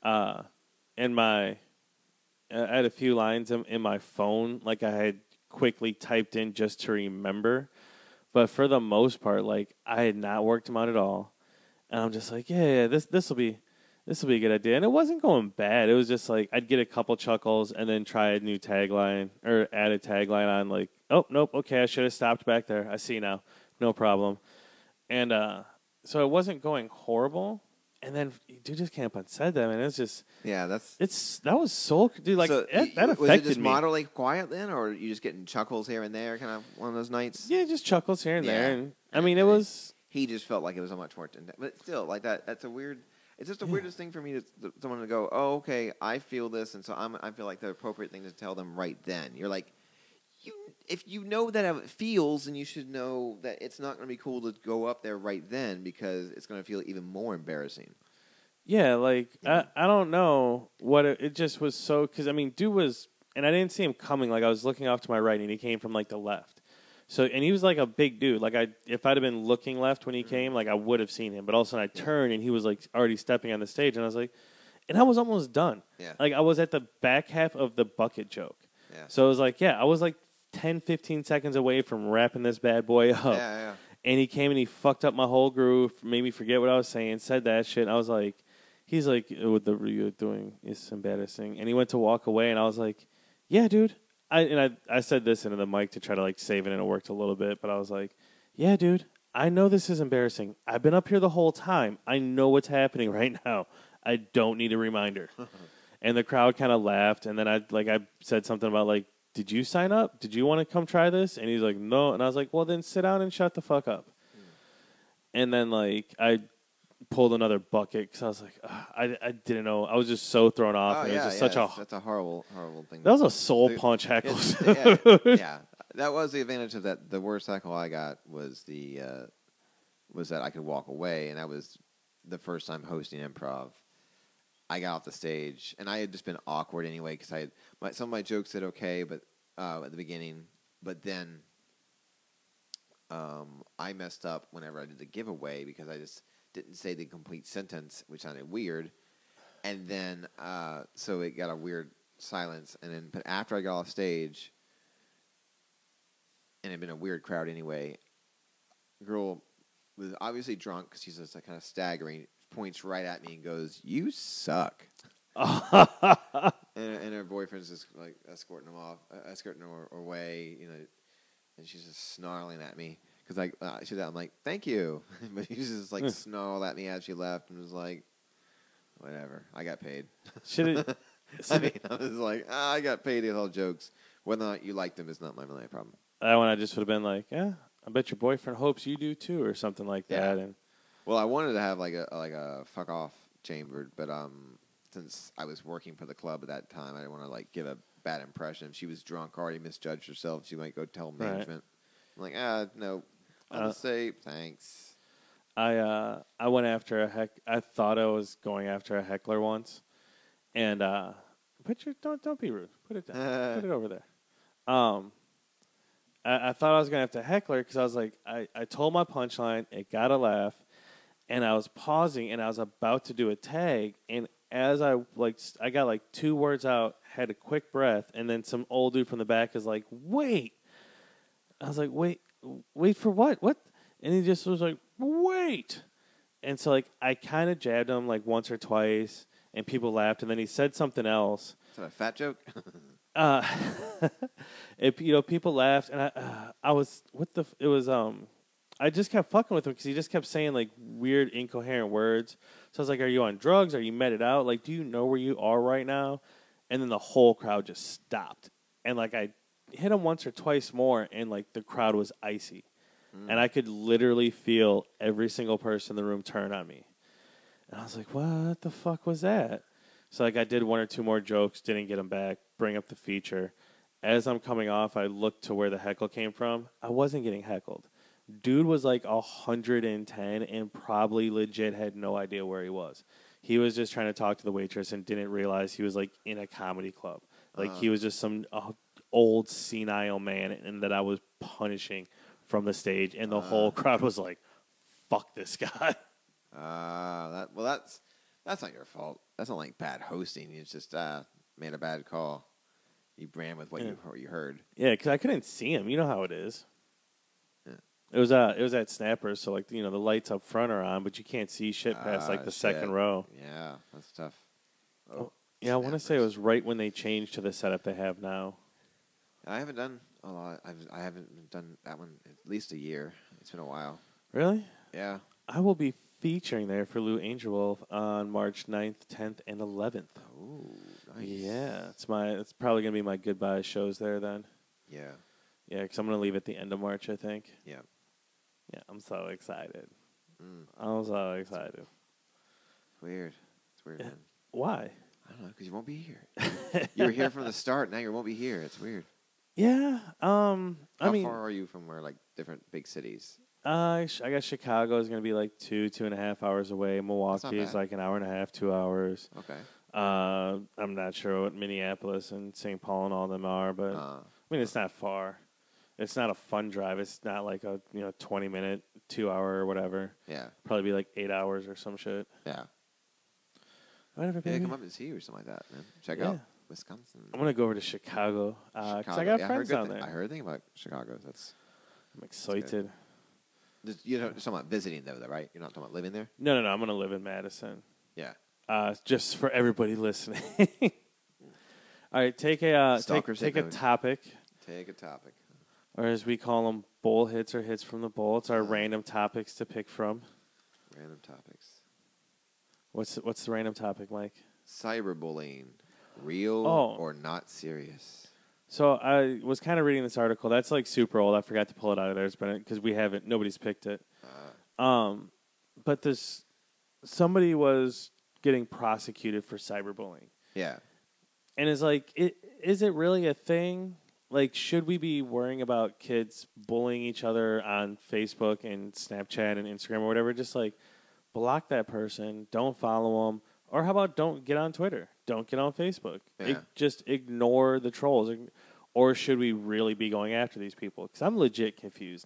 in my phone, like I had quickly typed in just to remember. But for the most part, like I had not worked them out at all. And I'm just like, yeah, this will be a good idea. And it wasn't going bad. It was just like I'd get a couple chuckles and then try a new tagline or add a tagline on like, oh, nope, okay, I should have stopped back there. I see now. No problem. And so it wasn't going horrible. And then dude just came up and said that, and it's just that was soul, dude. Like so that affected me.
Was it just moderately quiet then, or you just getting chuckles here and there, kind of one of those nights?
Yeah, just chuckles here and there. And I mean, it was.
He just felt like it was a much more, but still, like that. That's a weird. It's just the weirdest thing for me to someone to go, oh, okay, I feel this, and so I feel like the appropriate thing to tell them right then. You're like, if you know that how it feels, then you should know that it's not going to be cool to go up there right then because it's going to feel even more embarrassing.
Yeah, like, I don't know what it just was so, because, I mean, dude was, and I didn't see him coming, like, I was looking off to my right, and he came from, like, the left. So, and he was, like, a big dude. Like, if I'd have been looking left when he came, like, I would have seen him. But all of a sudden I turned, and he was, like, already stepping on the stage, and I was like, and I was almost done.
Yeah.
Like, I was at the back half of the bucket joke.
Yeah.
So it was like, I was, like, 10, 15 seconds away from wrapping this bad boy up.
Yeah.
And he came and he fucked up my whole groove, made me forget what I was saying, said that shit. And I was like, he's like, what you're doing is embarrassing. And he went to walk away, and I was like, yeah, dude. I said this into the mic to try to like save it, and it worked a little bit. But I was like, yeah, dude, I know this is embarrassing. I've been up here the whole time. I know what's happening right now. I don't need a reminder. And the crowd kind of laughed. And then I said something about like, did you sign up? Did you want to come try this? And he's like, no. And I was like, well, then sit down and shut the fuck up. And then, like, I pulled another bucket because I was like, I didn't know. I was just so thrown off.
Oh
and it
yeah,
was just
yeah.
such a
That's a horrible thing.
that was a soul
The-
punch heckle.
yeah, that was the advantage of that. The worst heckle I got was was that I could walk away, and that was the first time hosting improv. I got off the stage, and I had just been awkward anyway because some of my jokes did okay, but at the beginning, but then I messed up whenever I did the giveaway because I just didn't say the complete sentence, which sounded weird, and then so it got a weird silence, and then but after I got off stage, and it had been a weird crowd anyway, girl was obviously drunk because she's just like kind of staggering, points right at me and goes, "You suck." and her boyfriend's just like escorting her away, and she's just snarling at me because I'm like, "Thank you," but she just like snarled at me as she left and was like, "Whatever, I got paid." I mean, I was like, I got paid to tell jokes. Whether or not you like them is not my really problem.
That one I just would have been like, yeah, I bet your boyfriend hopes you do too, or something like that. And
well, I wanted to have like a fuck off chambered, but since I was working for the club at that time, I didn't want to like give a bad impression. If she was drunk, already misjudged herself, she might go tell management. Right. I'm like, no, I'll just say thanks.
I went after I thought I was going after a heckler once, and don't be rude. Put it down. Put it over there. I thought I was gonna have to heckle her because I was like, I told my punchline, it got a laugh, and I was pausing and I was about to do a tag, and as I got like 2 words out, had a quick breath, and then some old dude from the back is like, wait. I was like, wait for what? What? And he just was like, wait. And so like I kind of jabbed him like once or twice, and people laughed, and then he said something else.
Is that a fat joke?
People laughed, and I was I just kept fucking with him because he just kept saying like weird, incoherent words. So I was like, "Are you on drugs? Are you meted out? Like, do you know where you are right now?" And then the whole crowd just stopped, and like I hit him once or twice more, and like the crowd was icy, and I could literally feel every single person in the room turn on me, and I was like, "What the fuck was that?" So like I did 1 or 2 more jokes, didn't get them back, bring up the feature. As I'm coming off, I looked to where the heckle came from. I wasn't getting heckled. Dude was like 110 and probably legit had no idea where he was. He was just trying to talk to the waitress and didn't realize he was like in a comedy club. Like he was just some old senile man, and that I was punishing from the stage, and the whole crowd was like, "Fuck this guy."
That's not your fault. That's not like bad hosting. You just made a bad call. You ran with what you heard.
Yeah, because I couldn't see him. You know how it is.
Yeah.
It was at Snappers, so like the lights up front are on, but you can't see shit past like the second row.
Yeah, that's tough.
Yeah, I want to say it was right when they changed to the setup they have now.
I haven't done a lot. I haven't done that one at least a year. It's been a while.
Really?
Yeah.
I will be featuring there for Lou Angel Wolf on March 9th, 10th, and 11th.
Oh, nice.
Yeah, it's probably gonna be my goodbye shows there then.
Yeah.
Yeah, because I'm gonna leave at the end of March, I think.
Yeah.
Yeah, I'm so excited. I'm so excited.
Weird. It's weird, man.
Why?
I don't know, because you won't be here. You were here from the start. Now you won't be here. It's weird.
Yeah.
How far are you from like different big cities?
I guess Chicago is going to be like 2.5 hours away. Milwaukee is like 1.5 hours, 2 hours.
Okay.
I'm not sure what Minneapolis and St. Paul and all them are, but I mean, it's not far. It's not a fun drive. It's not like a 20-minute, 2 hour or whatever.
Yeah.
Probably be like 8 hours or some shit.
Yeah.
Whatever, baby.
Yeah, come up and see you or something like that, man. Check out Wisconsin.
I'm gonna go over to Chicago because I got friends down there.
I heard a thing about Chicago.
I'm excited.
You're talking about visiting though, right? You're not talking about living there.
No. I'm gonna live in Madison.
Yeah.
Just for everybody listening. All right, take a topic.
Take a topic.
Or as we call them, bowl hits or hits from the bowl. It's our random topics to pick from.
Random topics.
What's the random topic, Mike?
Cyberbullying, real or not serious?
So I was kind of reading this article. That's like super old. I forgot to pull it out of there because nobody's picked it. But this somebody was getting prosecuted for cyberbullying.
Yeah.
And it's like, is it really a thing? Like, should we be worrying about kids bullying each other on Facebook and Snapchat and Instagram or whatever? Just like, block that person, don't follow them, or how about don't get on Twitter, don't get on Facebook, just ignore the trolls. Or should we really be going after these people? Because I'm legit confused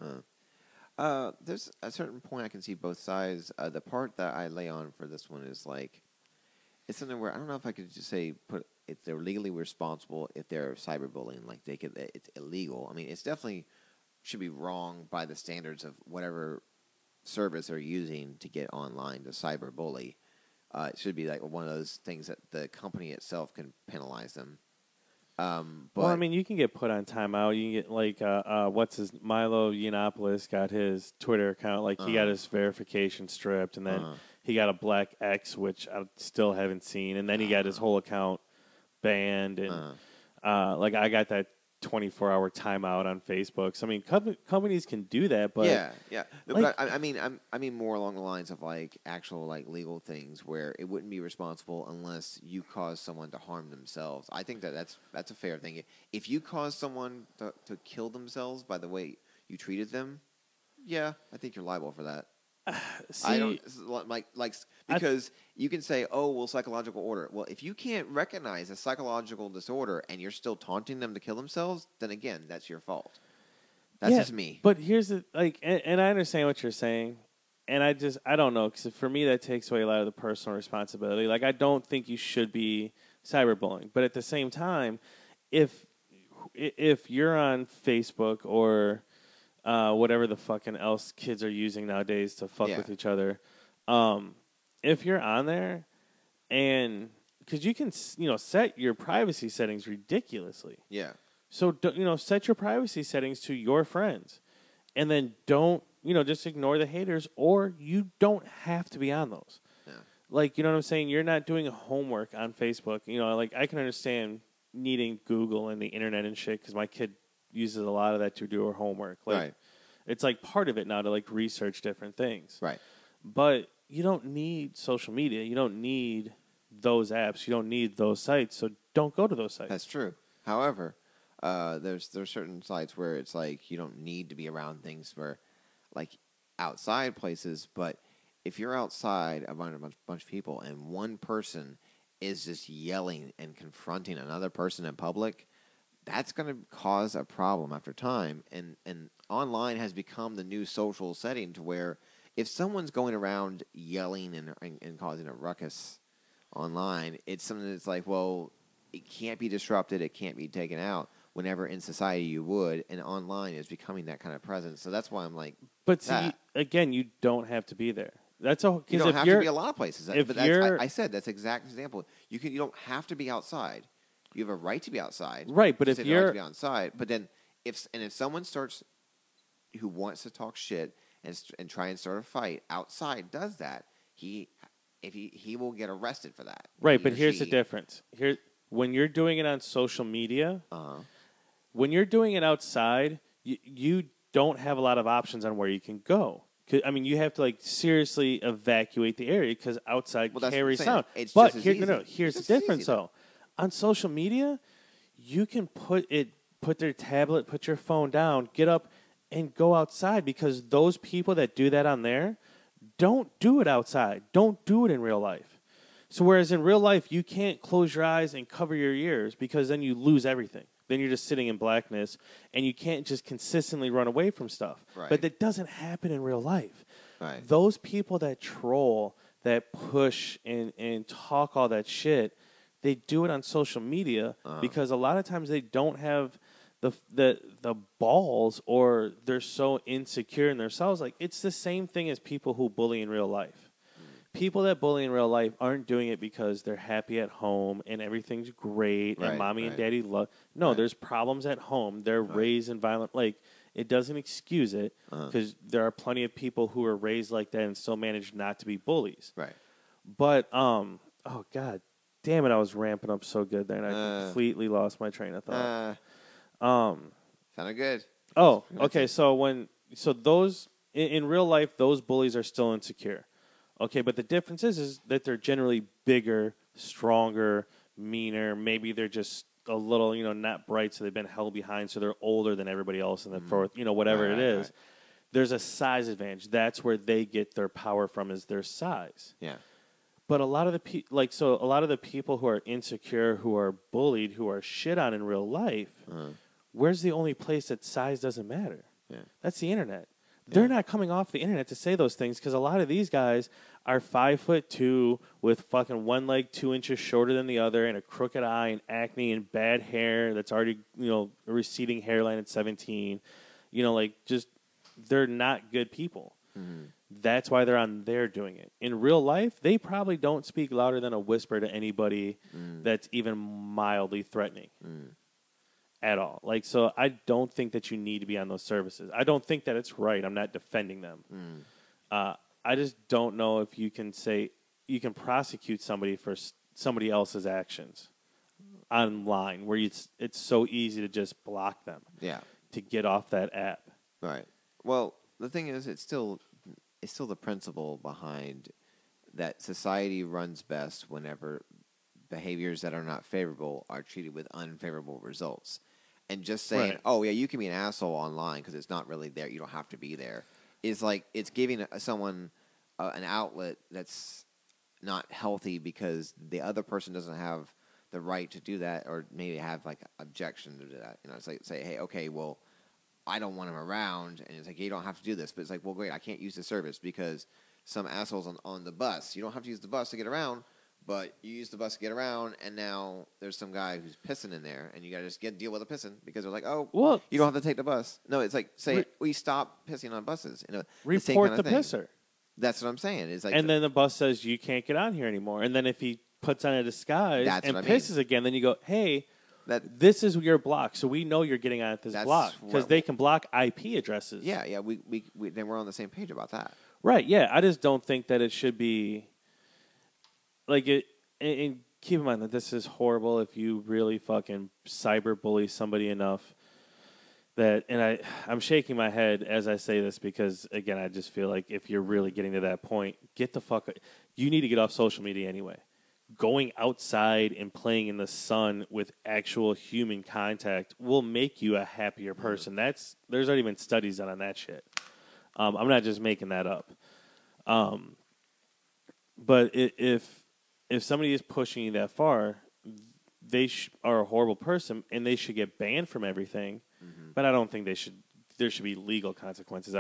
now.
There's a certain point I can see both sides. The part that I lay on for this one is like, it's something where I don't know if I could just say if they're legally responsible if they're cyberbullying, like it's illegal. I mean, it's definitely should be wrong by the standards of whatever service they're using to get online to cyberbully. It should be like one of those things that the company itself can penalize them. But
well, I mean, you can get put on timeout. You can get like Milo Yiannopoulos got his Twitter account, like he got his verification stripped, and then he got a black X, which I still haven't seen, and then he got his whole account banned, and like I got that 24-hour timeout on Facebook. So I mean, companies can do that, but
yeah. No, like, but I mean more along the lines of like actual like legal things where it wouldn't be responsible unless you cause someone to harm themselves. I think that's a fair thing. If you cause someone to kill themselves by the way you treated them, yeah, I think you're liable for that.
See,
I don't like because you can say, oh, well, psychological order. Well, if you can't recognize a psychological disorder and you're still taunting them to kill themselves, then again, that's your fault. That's just me.
But here's the and I understand what you're saying, and I don't know, because for me that takes away a lot of the personal responsibility. Like I don't think you should be cyberbullying, but at the same time, if you're on Facebook or whatever the fucking else kids are using nowadays to fuck with each other. If you're on there, and because you can, set your privacy settings ridiculously.
Yeah.
So set your privacy settings to your friends, and then don't just ignore the haters, or you don't have to be on those. Yeah. Like you know what I'm saying? You're not doing homework on Facebook. Like I can understand needing Google and the internet and shit because my kid uses a lot of that to do her homework. Like,
right.
It's like part of it now to like research different things.
Right.
But you don't need social media. You don't need those apps. You don't need those sites. So don't go to those sites.
That's true. However, there's certain sites where it's like you don't need to be around things where like outside places. But if you're outside around a bunch of people and one person is just yelling and confronting another person in public, that's going to cause a problem after time. And online has become the new social setting to where if someone's going around yelling and causing a ruckus online, it's something that's like, well, it can't be disrupted. It can't be taken out whenever in society you would. And online is becoming that kind of presence. So that's why I'm like,
but see, again, you don't have to be there. That's all.
You don't have to be a lot of places. But I said that's exact example. You don't have to be outside. You have a right to be outside,
right? But if you're
right to be outside, but then if someone starts who wants to talk shit and try and start a fight outside does that, he will get arrested for that.
Right, but here's the difference. When you're doing it on social media, when you're doing it outside, you don't have a lot of options on where you can go. I mean, you have to like seriously evacuate the area because outside carries sound. But here's the difference though. On social media, you can put their tablet, put your phone down, get up, and go outside because those people that do that on there don't do it outside. Don't do it in real life. So whereas in real life, you can't close your eyes and cover your ears because then you lose everything. Then you're just sitting in blackness, and you can't just consistently run away from stuff.
Right.
But that doesn't happen in real life.
Right.
Those people that troll, that push and talk all that shit, they do it on social media because a lot of times they don't have the balls, or they're so insecure in themselves. Like it's the same thing as people who bully in real life. People that bully in real life aren't doing it because they're happy at home and everything's great and mommy and daddy love. No, there's problems at home. They're raised in violent. Like it doesn't excuse it because there are plenty of people who are raised like that and still manage not to be bullies.
Right.
But oh god, damn it! I was ramping up so good there, and I completely lost my train of thought.
Sounded good.
Oh, okay. So those in real life, those bullies are still insecure. Okay, but the difference is that they're generally bigger, stronger, meaner. Maybe they're just a little, not bright, so they've been held behind, so they're older than everybody else in the fourth, whatever it is.
Right.
There's a size advantage. That's where they get their power from, is their size.
Yeah.
But a lot of the people who are insecure, who are bullied, who are shit on in real life, where's the only place that size doesn't matter?
Yeah.
That's the internet. They're not coming off the internet to say those things, because a lot of these guys are 5'2" with fucking one leg 2 inches shorter than the other, and a crooked eye, and acne, and bad hair that's already a receding hairline at 17. They're not good people.
Mm-hmm.
That's why they're on there doing it. In real life, they probably don't speak louder than a whisper to anybody that's even mildly threatening. At all. So I don't think that you need to be on those services. I don't think that it's right. I'm not defending them. I just don't know if you can prosecute somebody for somebody else's actions online, where it's so easy to just block them.
Yeah.
To get off that app.
Right. Well, the thing is, it's still the principle behind that society runs best whenever behaviors that are not favorable are treated with unfavorable results. And just saying,
right.
Oh, yeah, you can be an asshole online because it's not really there, you don't have to be there, is like it's giving someone an outlet that's not healthy, because the other person doesn't have the right to do that, or maybe have like objection to that. It's like, say, hey, okay, well, I don't want him around, and it's like, you don't have to do this, but it's like, well, great, I can't use the service because some asshole's on the bus. You don't have to use the bus to get around, but you use the bus to get around, and now there's some guy who's pissing in there, and you got to just deal with the pissing, because they're like, oh, well, you don't have to take the bus. No, it's like, say, we stop pissing on buses.
Report the pisser.
That's what I'm saying. It's like,
and then the bus says, you can't get on here anymore. And then if he puts on a disguise and pisses again, then you go, hey, this is your block, so we know you're getting on at this block, because they can block IP addresses.
Yeah, we then we're on the same page about that.
Right, yeah. I just don't think that it should be like it. And keep in mind that this is horrible if you really fucking cyberbully somebody enough that. And I'm shaking my head as I say this, because again, I just feel like if you're really getting to that point, get the fuck. You need to get off social media anyway. Going outside and playing in the sun with actual human contact will make you a happier person. There's already been studies done on that shit. I'm not just making that up. But if somebody is pushing you that far, they are a horrible person, and they should get banned from everything. But I don't think there should be legal consequences.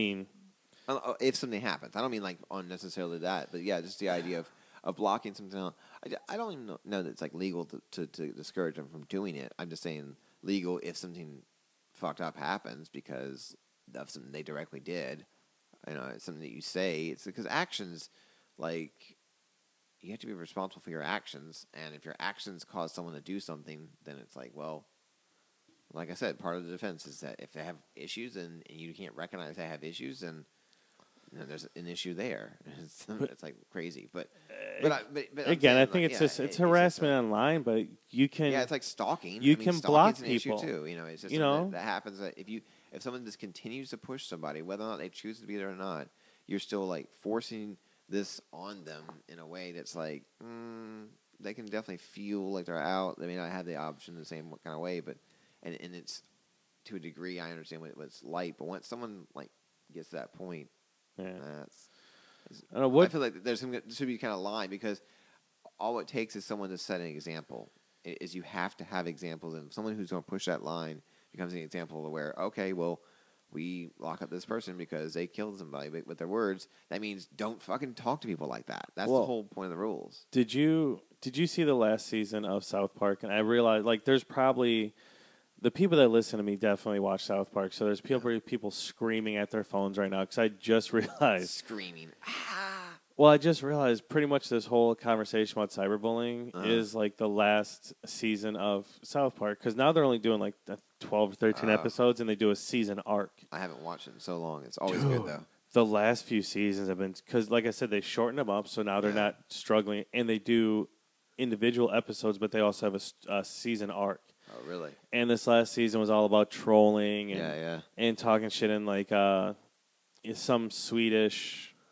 If something happens, I don't mean like unnecessarily that, but yeah, just the idea of blocking something else. I don't even know that it's like legal to discourage them from doing it. I'm just saying legal if something fucked up happens because of something they directly did. It's something that you say. It's because actions, like, you have to be responsible for your actions, and if your actions cause someone to do something, then it's like, well, like I said, part of the defense is that if they have issues and you can't recognize they have issues, then there's an issue there. It's like crazy, but
again, I think it's harassment online, but you can
it's like stalking.
You can block people
too. It's just that happens. That if someone just continues to push somebody, whether or not they choose to be there or not, you're still like forcing this on them in a way that's like they can definitely feel like they're out. They may not have the option the same kind of way, but and it's to a degree I understand what it's like. But once someone like gets to that point. Yeah. I feel like there should be kind of line, because all it takes is someone to set an example. Is you have to have examples, and someone who's going to push that line becomes an example of where, okay, well, we lock up this person because they killed somebody with their words. That means don't fucking talk to people like that. That's the whole point of the rules.
Did you see the last season of South Park? And I realized there's probably. The people that listen to me definitely watch South Park, so there's people screaming at their phones right now, because I just realized...
Screaming.
Well, I just realized pretty much this whole conversation about cyberbullying is like the last season of South Park, because now they're only doing like 12 or 13 episodes, and they do a season arc.
I haven't watched it in so long. It's always good, though.
The last few seasons have been... Because, like I said, they shortened them up, so now they're not struggling, and they do individual episodes, but they also have a season arc.
Oh, really?
And this last season was all about trolling and talking shit in like some Swedish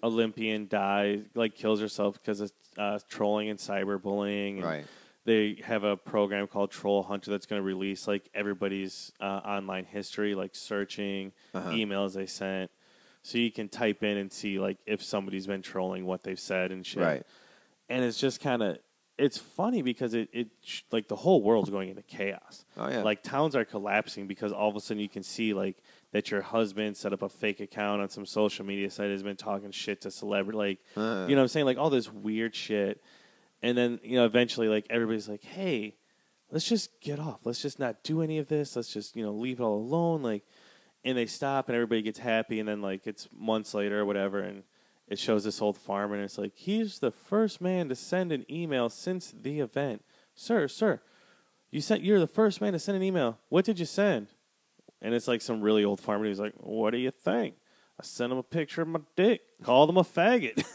Olympian dies, like kills herself because of trolling and cyberbullying. And
Right.
they have a program called Troll Hunter that's going to release like everybody's online history, like searching emails they sent, so you can type in and see like if somebody's been trolling, what they've said and shit.
Right.
And it's just kind of, it's funny because like the whole world's going into chaos.
Oh, yeah.
Like towns are collapsing because all of a sudden you can see like that your husband set up a fake account on some social media site, has been talking shit to celebrity, like you know what I'm saying, like all this weird shit. And then, you know, eventually like everybody's like, hey, let's just get off. Let's just not do any of this. Let's just, you know, leave it all alone. Like, and they stop and everybody gets happy. And then like it's months later or whatever, and it shows this old farmer, and it's like, he's the first man to send an email since the event. Sir, you're the first man to send an email. What did you send? And it's like some really old farmer who's like, what do you think? I sent him a picture of my dick, called him a faggot.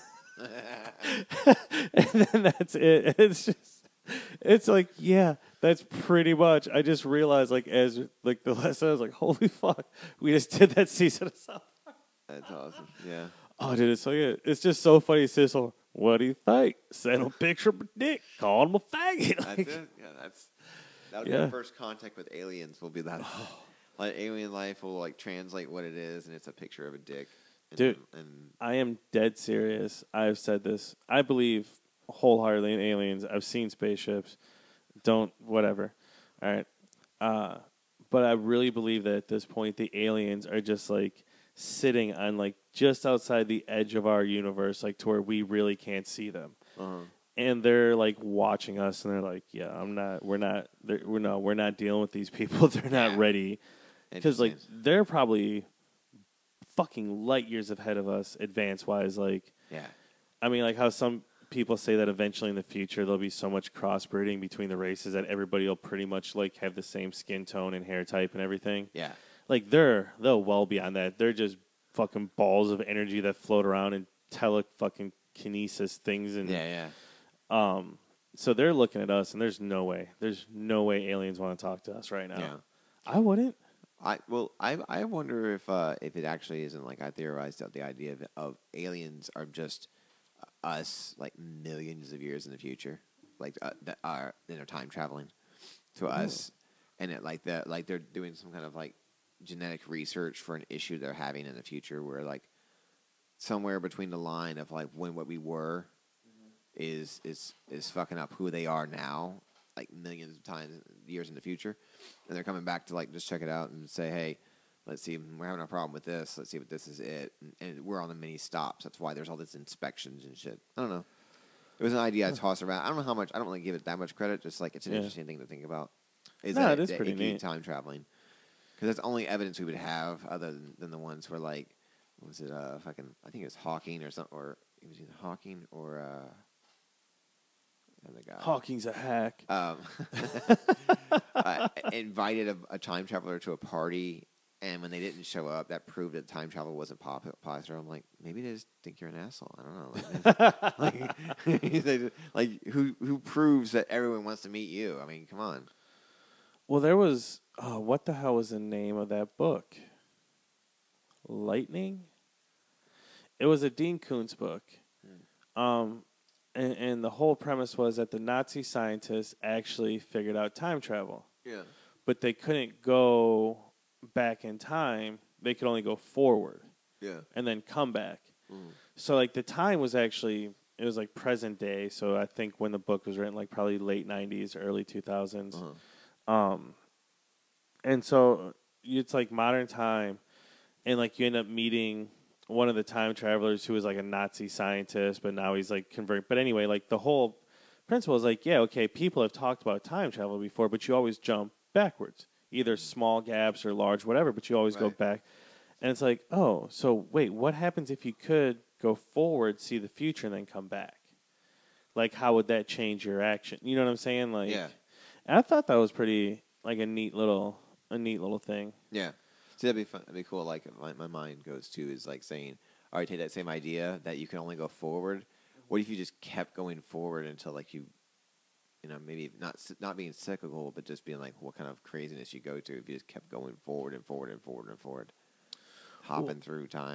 And then that's it. It's like, yeah, that's pretty much. I just realized, like, as like the lesson, I was like, holy fuck, we just did that season of South Park.
That's awesome. Yeah.
Oh, dude, it's so good. It's just so funny. Cecil, what do you think? Send a picture of a dick, call him a faggot.
That's it. Yeah, that'll be our first contact with aliens. Will be that. Like alien life will like translate what it is, and it's a picture of a dick.
Dude, I am dead serious. I've said this. I believe wholeheartedly in aliens. I've seen spaceships. Whatever. All right. But I really believe that at this point, the aliens are just like sitting on like just outside the edge of our universe, like to where we really can't see them. And they're like watching us, and they're like, "Yeah, we're not dealing with these people. They're not ready." Because like they're probably fucking light years ahead of us, advance wise. Like, I mean, like how some people say that eventually in the future there'll be so much crossbreeding between the races that everybody will pretty much like have the same skin tone and hair type and everything.
Yeah,
like they're well beyond that. They're just fucking balls of energy that float around and fucking kinesis things and so they're looking at us, and there's no way aliens want to talk to us right now.
Yeah.
I wouldn't.
I wonder if it actually isn't like I theorized out the idea of aliens are just us like millions of years in the future, like that are time traveling to us, and they're doing some kind of like genetic research for an issue they're having in the future, where like somewhere between the line of like when what we were is fucking up who they are now, like millions of times years in the future, and they're coming back to like just check it out and say, hey, let's see, we're having a problem with this. Let's see what this is it, and we're on the mini stops. That's why there's all this inspections and shit. I don't know. It was an idea I tossed around. I don't know how much. I don't really give it that much credit. Just like it's an interesting thing to think about.
It is pretty neat.
Time traveling, because that's the only evidence we would have other than the ones where like, what was it? Fucking, I think it was Hawking or something, or it was either Hawking or.
Hawking's a hack.
Invited a time traveler to a party, and when they didn't show up, that proved that time travel wasn't popular. I'm like, maybe they just think you're an asshole. I don't know. Like who proves that everyone wants to meet you? I mean, come on.
Well, there was what the hell was the name of that book? Lightning. It was a Dean Koontz book. And the whole premise was that the Nazi scientists actually figured out time travel.
Yeah.
But they couldn't go back in time. They could only go forward.
Yeah.
And then come back. So, like, the time was actually, it was, like, present day. So, I think when the book was written, like, probably late 90s, early 2000s. And so, it's, like, modern time. And, like, you end up meeting one of the time travelers who was like a Nazi scientist, but now he's like converting. But anyway, like the whole principle is like, yeah, okay, people have talked about time travel before, but you always jump backwards, either small gaps or large, whatever, but you always go back. And it's like, oh, so wait, what happens if you could go forward, see the future, and then come back? Like, how would that change your action? You know what I'm saying? Like,
yeah.
And I thought that was pretty like a neat little thing.
Yeah. See, that'd be fun. That'd be cool. Like my mind goes to is like saying, all right, take that same idea that you can only go forward. What if you just kept going forward until like you know, maybe not being cyclical, but just being like what kind of craziness you go to if you just kept going forward and forward and forward and forward, hopping through time.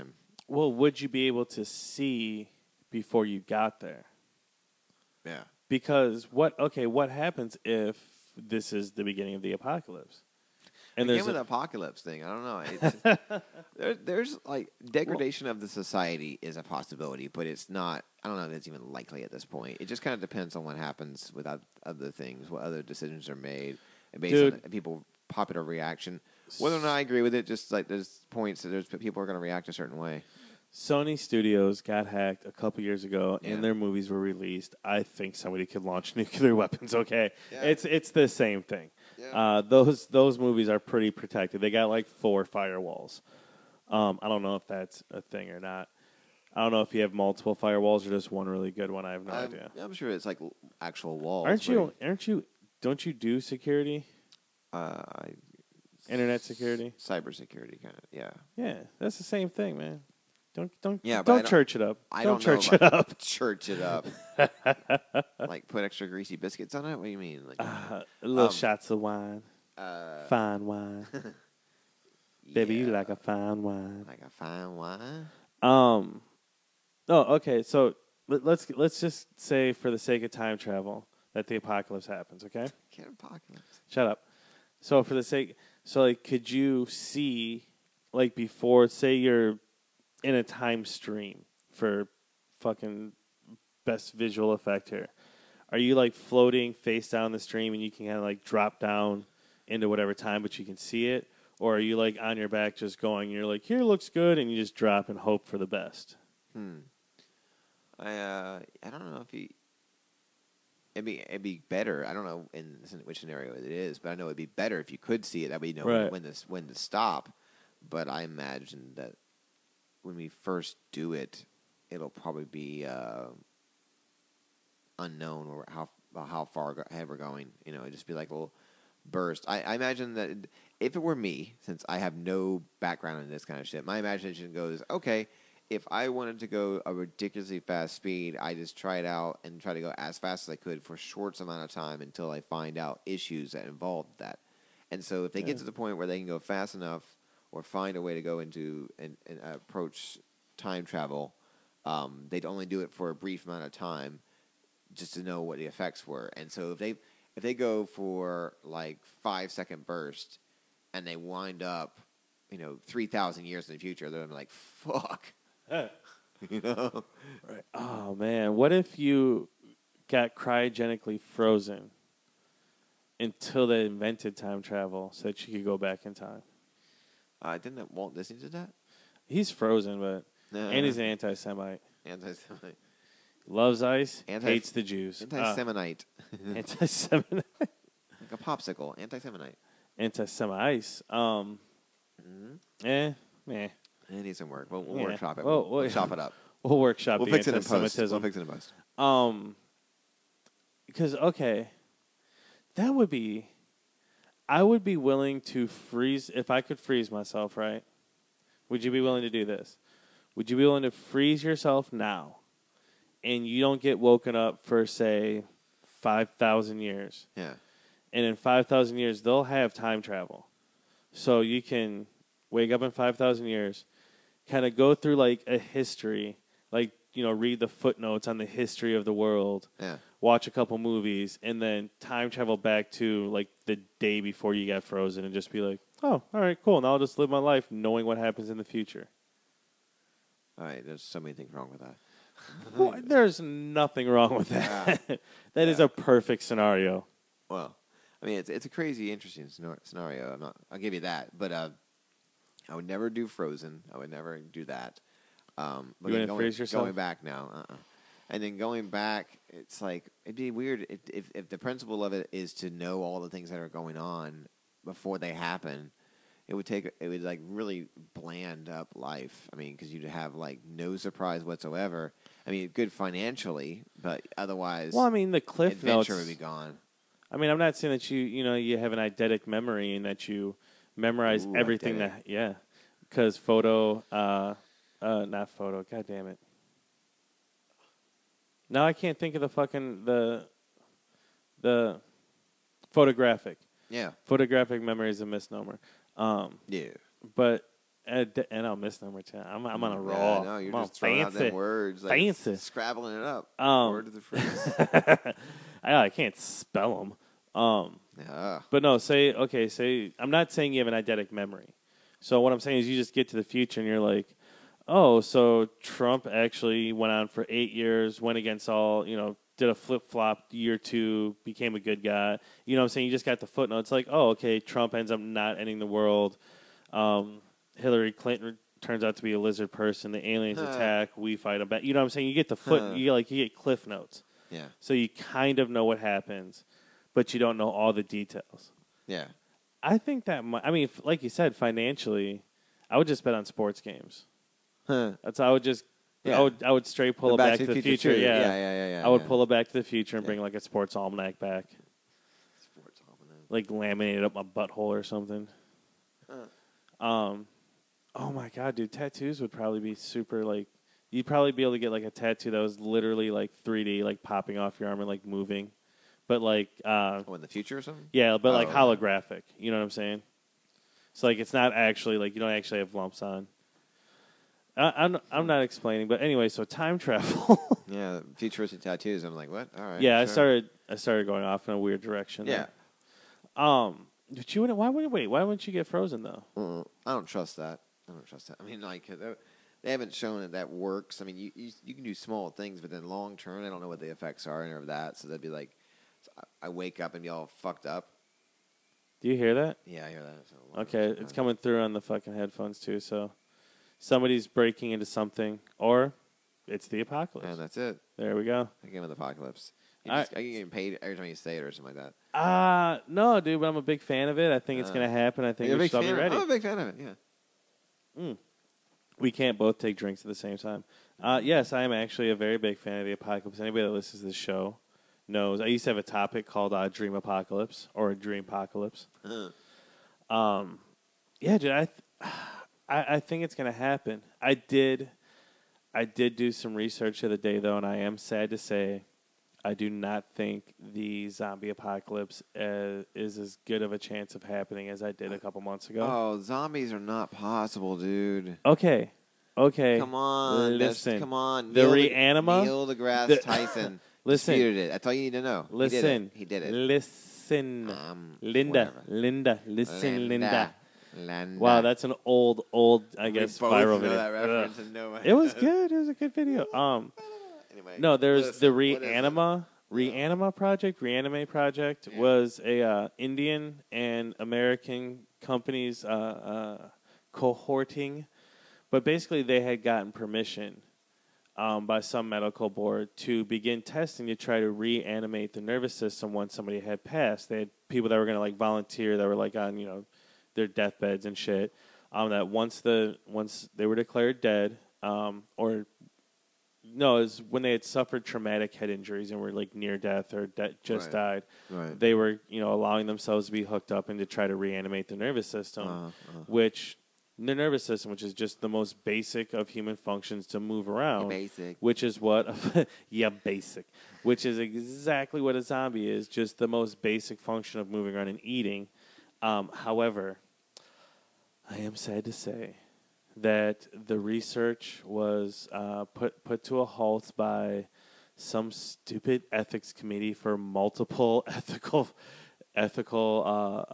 Well, would you be able to see before you got there?
Yeah.
Because what happens if this is the beginning of the apocalypse? And
Again
there's
with the apocalypse thing, I don't know. It's, there's like degradation of the society is a possibility, but it's not. I don't know if it's even likely at this point. It just kind of depends on what happens with other things, what other decisions are made, and based on people popular reaction. Whether or not I agree with it, just like there's points that there's people are going to react a certain way.
Sony Studios got hacked a couple years ago, and their movies were released. I think somebody could launch nuclear weapons. Okay, it's the same thing. Yeah. Those movies are pretty protected. They got like 4 firewalls. I don't know if that's a thing or not. I don't know if you have multiple firewalls or just one really good one. I have no idea.
I'm sure it's like actual walls.
Don't you do security? Internet security,
cybersecurity, kind of. Yeah.
Yeah, that's the same thing, man. Don't church it up.
Don't
church it up.
Church it up. Like put extra greasy biscuits on it. What do you mean? Like
little shots of wine. Fine wine. Baby, you like a fine wine.
Like a fine wine.
Oh, okay. So let's just say, for the sake of time travel, that the apocalypse happens. Okay.
Can't apocalypse.
Shut up. So for the sake, like, could you see, like, before? Say you're in a time stream for fucking best visual effect here. Are you like floating face down the stream and you can kind of like drop down into whatever time, but you can see it? Or are you like on your back just going, you're like, here looks good, and you just drop and hope for the best?
I don't know if it'd be better. I don't know in which scenario it is, but I know it'd be better if you could see it. That way you know when to stop. But I imagine that when we first do it, it'll probably be unknown or how far ahead we're going. You know, it'd just be like a little burst. I imagine that if it were me, since I have no background in this kind of shit, my imagination goes, okay, if I wanted to go a ridiculously fast speed, I just try it out and try to go as fast as I could for a short amount of time until I find out issues that involve that. And so if they get to the point where they can go fast enough or find a way to go into and approach time travel, they'd only do it for a brief amount of time just to know what the effects were. And so if they go for like 5-second burst and they wind up, 3,000 years in the future, they're like, fuck. You know?
Right. Oh, man. What if you got cryogenically frozen until they invented time travel so that you could go back in time?
Didn't Walt Disney do that?
He's frozen, but and he's an anti-Semite.
Anti-Semite.
Loves ice, hates the Jews.
Anti-Semonite.
Anti-Semonite.
Like a popsicle. Anti-Semonite.
Anti-Semite. Meh.
It needs some work. We'll workshop it.
We'll
We'll chop it up.
We'll workshop
We'll
the
fix it in post.
anti-Semitism.
We'll fix it in post.
Because, okay, that would be... I would be willing to freeze... If I could freeze myself, right? Would you be willing to do this? Would you be willing to freeze yourself now and you don't get woken up for, say, 5,000 years?
Yeah.
And in 5,000 years, they'll have time travel. So you can wake up in 5,000 years, kind of go through like a history, like, read the footnotes on the history of the world, watch a couple movies, and then time travel back to like the day before you got frozen and just be like, oh, all right, cool. Now I'll just live my life knowing what happens in the future.
All right, there's so many things wrong with that.
Well, there's nothing wrong with that. That is a perfect scenario.
Well, I mean, it's a crazy, interesting scenario. I'll give you that, but I would never do Frozen. I would never do that.
But you want to freeze yourself?
Going back now, and then going back, it's like it'd be weird if the principle of it is to know all the things that are going on before they happen. It would like really bland up life. I mean, because you'd have like no surprise whatsoever. I mean, good financially, but otherwise,
well, I mean, the cliff notes
would be gone.
I mean, I'm not saying that you have an eidetic memory and that you memorize everything
eidetic.
because not photo. God damn it! Now I can't think of the fucking the photographic.
Yeah,
photographic memory is a misnomer.
yeah,
but And I'll miss number 10. I'm on a
Yeah,
roll.
no, you're
I'm
just throwing out
fancy.
them words. Like,
Fancy.
Scrabbling it up.
Um,
Word to the phrase.
I can't spell them.
Yeah.
But no, say I'm not saying you have an eidetic memory. So what I'm saying is you just get to the future and you're like, oh, so Trump actually went on for 8 years, went against all, did a flip-flop year 2, became a good guy. You know what I'm saying? You just got the footnotes like, oh, okay, Trump ends up not ending the world. Hillary Clinton turns out to be a lizard person. The aliens attack. We fight them back. You know what I'm saying? You get the you get cliff notes.
Yeah.
So you kind of know what happens, but you don't know all the details.
Yeah.
I think that like you said, financially, I would just bet on sports games. That's I would just
Yeah.
I would straight pull it back to the future.
too.
Yeah.
Yeah.
I would pull it back to the future and bring like a sports almanac back,
Sports almanac.
like laminate it up my butthole or something. Oh my god, dude, tattoos would probably be super like. You'd probably be able to get like a tattoo that was literally like 3D, like popping off your arm and like moving, but like
in the future or something?
yeah, but like
Oh,
holographic. You know what I'm saying? So like it's not actually like you don't actually have lumps on. I'm not explaining, but anyway, so time travel.
Yeah, futuristic tattoos. I'm like, what? All right.
Yeah,
sure.
I started going off in a weird direction.
Yeah.
There. But you wouldn't. Why wouldn't you get frozen though?
I don't trust that. I mean, like, they haven't shown that works. I mean, you can do small things, but then long term, I don't know what the effects are and of that. So that'd be like, I wake up and be all fucked up.
Do you hear that?
Yeah, I hear that. So
Okay, it's coming through on the fucking headphones too. So somebody's breaking into something, or it's the apocalypse.
And that's it.
There we go.
The game of the apocalypse.
All
Are you getting paid every time you say it or something like that?
No, dude, but I'm a big fan of it. I think it's going to happen. I think
You're a
we
big
should all be
fan?
ready.
I'm a big fan of it, yeah.
We can't both take drinks at the same time. Yes, I am actually a very big fan of the apocalypse. Anybody that listens to this show knows. I used to have a topic called Dream Apocalypse or Dream Apocalypse. Yeah, dude, I think it's going to happen. I did do some research the other day, though, and I am sad to say I do not think the zombie apocalypse is as good of a chance of happening as I did a couple months ago.
Oh, zombies are not possible, dude.
Okay.
Come on.
Listen.
Come on.
The Reanima.
Neil deGrasse Tyson
Listen.
disputed it. That's all you need to know.
Listen.
He did it.
Listen. Linda. Listen, Linda.
Linda.
Wow, that's an old, I guess,
we both
viral
know
video.
that reference and know
It was good. It was a good video.
Anyway,
No, there's
listen,
the
what is it?
Reanimate project was a Indian and American companies cohorting, but basically they had gotten permission by some medical board to begin testing to try to reanimate the nervous system once somebody had passed. They had people that were going to like volunteer that were like on their deathbeds and shit. That once they were declared dead, or no, it was when they had suffered traumatic head injuries and were like near death or just died.
Right.
They were allowing themselves to be hooked up and to try to reanimate the nervous system, which the nervous system, which is just the most basic of human functions to move around,
Basic.
which is what basic, which is exactly what a zombie is, just the most basic function of moving around and eating. However, I am sad to say that the research was put to a halt by some stupid ethics committee for multiple ethical.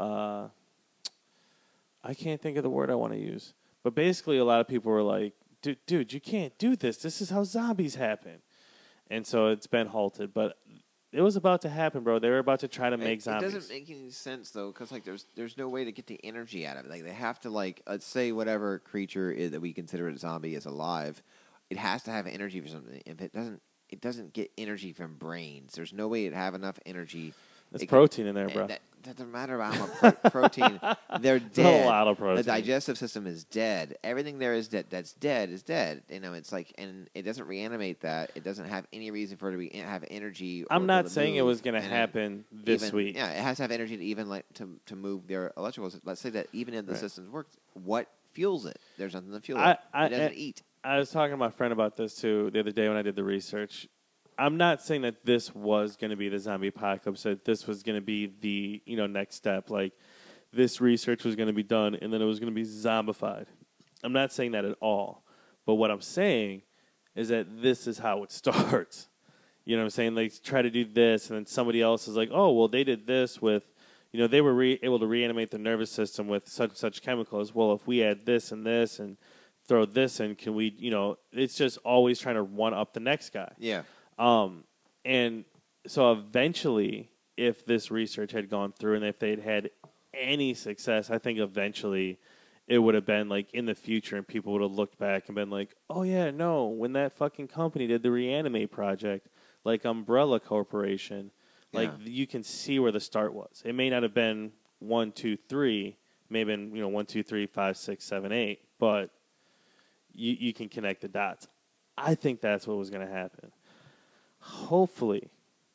I can't think of the word I want to use, but basically, a lot of people were like, "Dude, you can't do this. This is how zombies happen," and so it's been halted. But it was about to happen, bro. They were about to try to make zombies.
It doesn't make any sense though, because like there's no way to get the energy out of it. Like they have to let's say whatever creature is that we consider a zombie is alive, it has to have energy for something. If it doesn't get energy from brains. There's no way it'd have enough energy.
There's protein in there, bro.
That doesn't matter about how much protein. They're dead.
A lot of protein.
The digestive system is dead. Everything there is dead. That's dead is dead. It's like, and it doesn't reanimate that. It doesn't have any reason for it to have energy.
I'm not saying it was going to happen this week.
Yeah, it has to have energy to even to move their electricals. Let's say that even if the systems work, what fuels it? There's nothing to fuel it. It doesn't eat.
I was talking to my friend about this too the other day when I did the research. I'm not saying that this was going to be the zombie apocalypse, that this was going to be the next step. Like, this research was going to be done, and then it was going to be zombified. I'm not saying that at all. But what I'm saying is that this is how it starts. You know what I'm saying? They try to do this, and then somebody else is like, oh, well, they did this with, they were able to reanimate the nervous system with such and such chemicals. Well, if we add this and throw this in, can we, it's just always trying to one up the next guy.
Yeah.
And so eventually, if this research had gone through and if they'd had any success, I think eventually it would have been like in the future and people would have looked back and been like, oh, yeah, no, when that fucking company did the Reanimate project, like Umbrella Corporation, like you can see where the start was. It may not have been 1, 2, 3, maybe 1, 2, 3, 5, 6, 7, 8, but you can connect the dots. I think that's what was going to happen. Hopefully,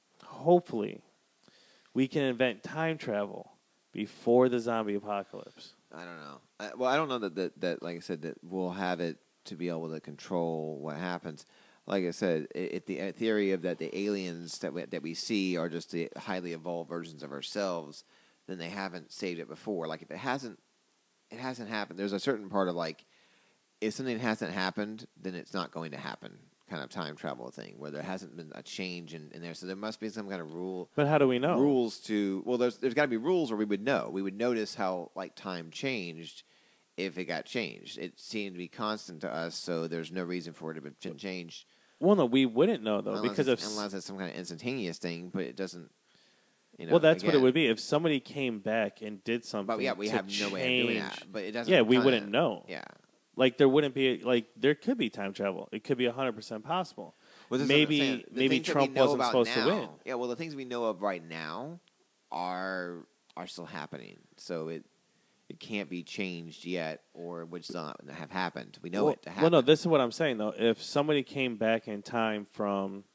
we can invent time travel before the zombie apocalypse.
I don't know. I don't know that like I said, that we'll have it to be able to control what happens. Like I said, if the theory of that the aliens that we see are just the highly evolved versions of ourselves, then they haven't saved it before. Like if it hasn't happened. There's a certain part of like, if something hasn't happened, then it's not going to happen. Kind of time travel thing where there hasn't been a change in there, so there must be some kind of rule.
But how do we know?
Rules to there's got to be rules where we would know. We would notice how like time changed if it got changed. It seemed to be constant to us, so there's no reason for it to have been changed.
Well, no, we wouldn't know though
unless
because
unless it's some kind of instantaneous thing, but it doesn't.
Well, that's what it would be if somebody came back and did something.
But yeah, we have no way of doing that. But it doesn't.
Yeah, we wouldn't know.
Yeah.
Like there wouldn't be there could be time travel. It could be 100% possible.
Well,
maybe Trump wasn't supposed to win.
Yeah, well, the things we know of right now are still happening. So it can't be changed yet, or would still not have happened. We know it to happen.
Well, no, this is what I'm saying though. If somebody came back in time from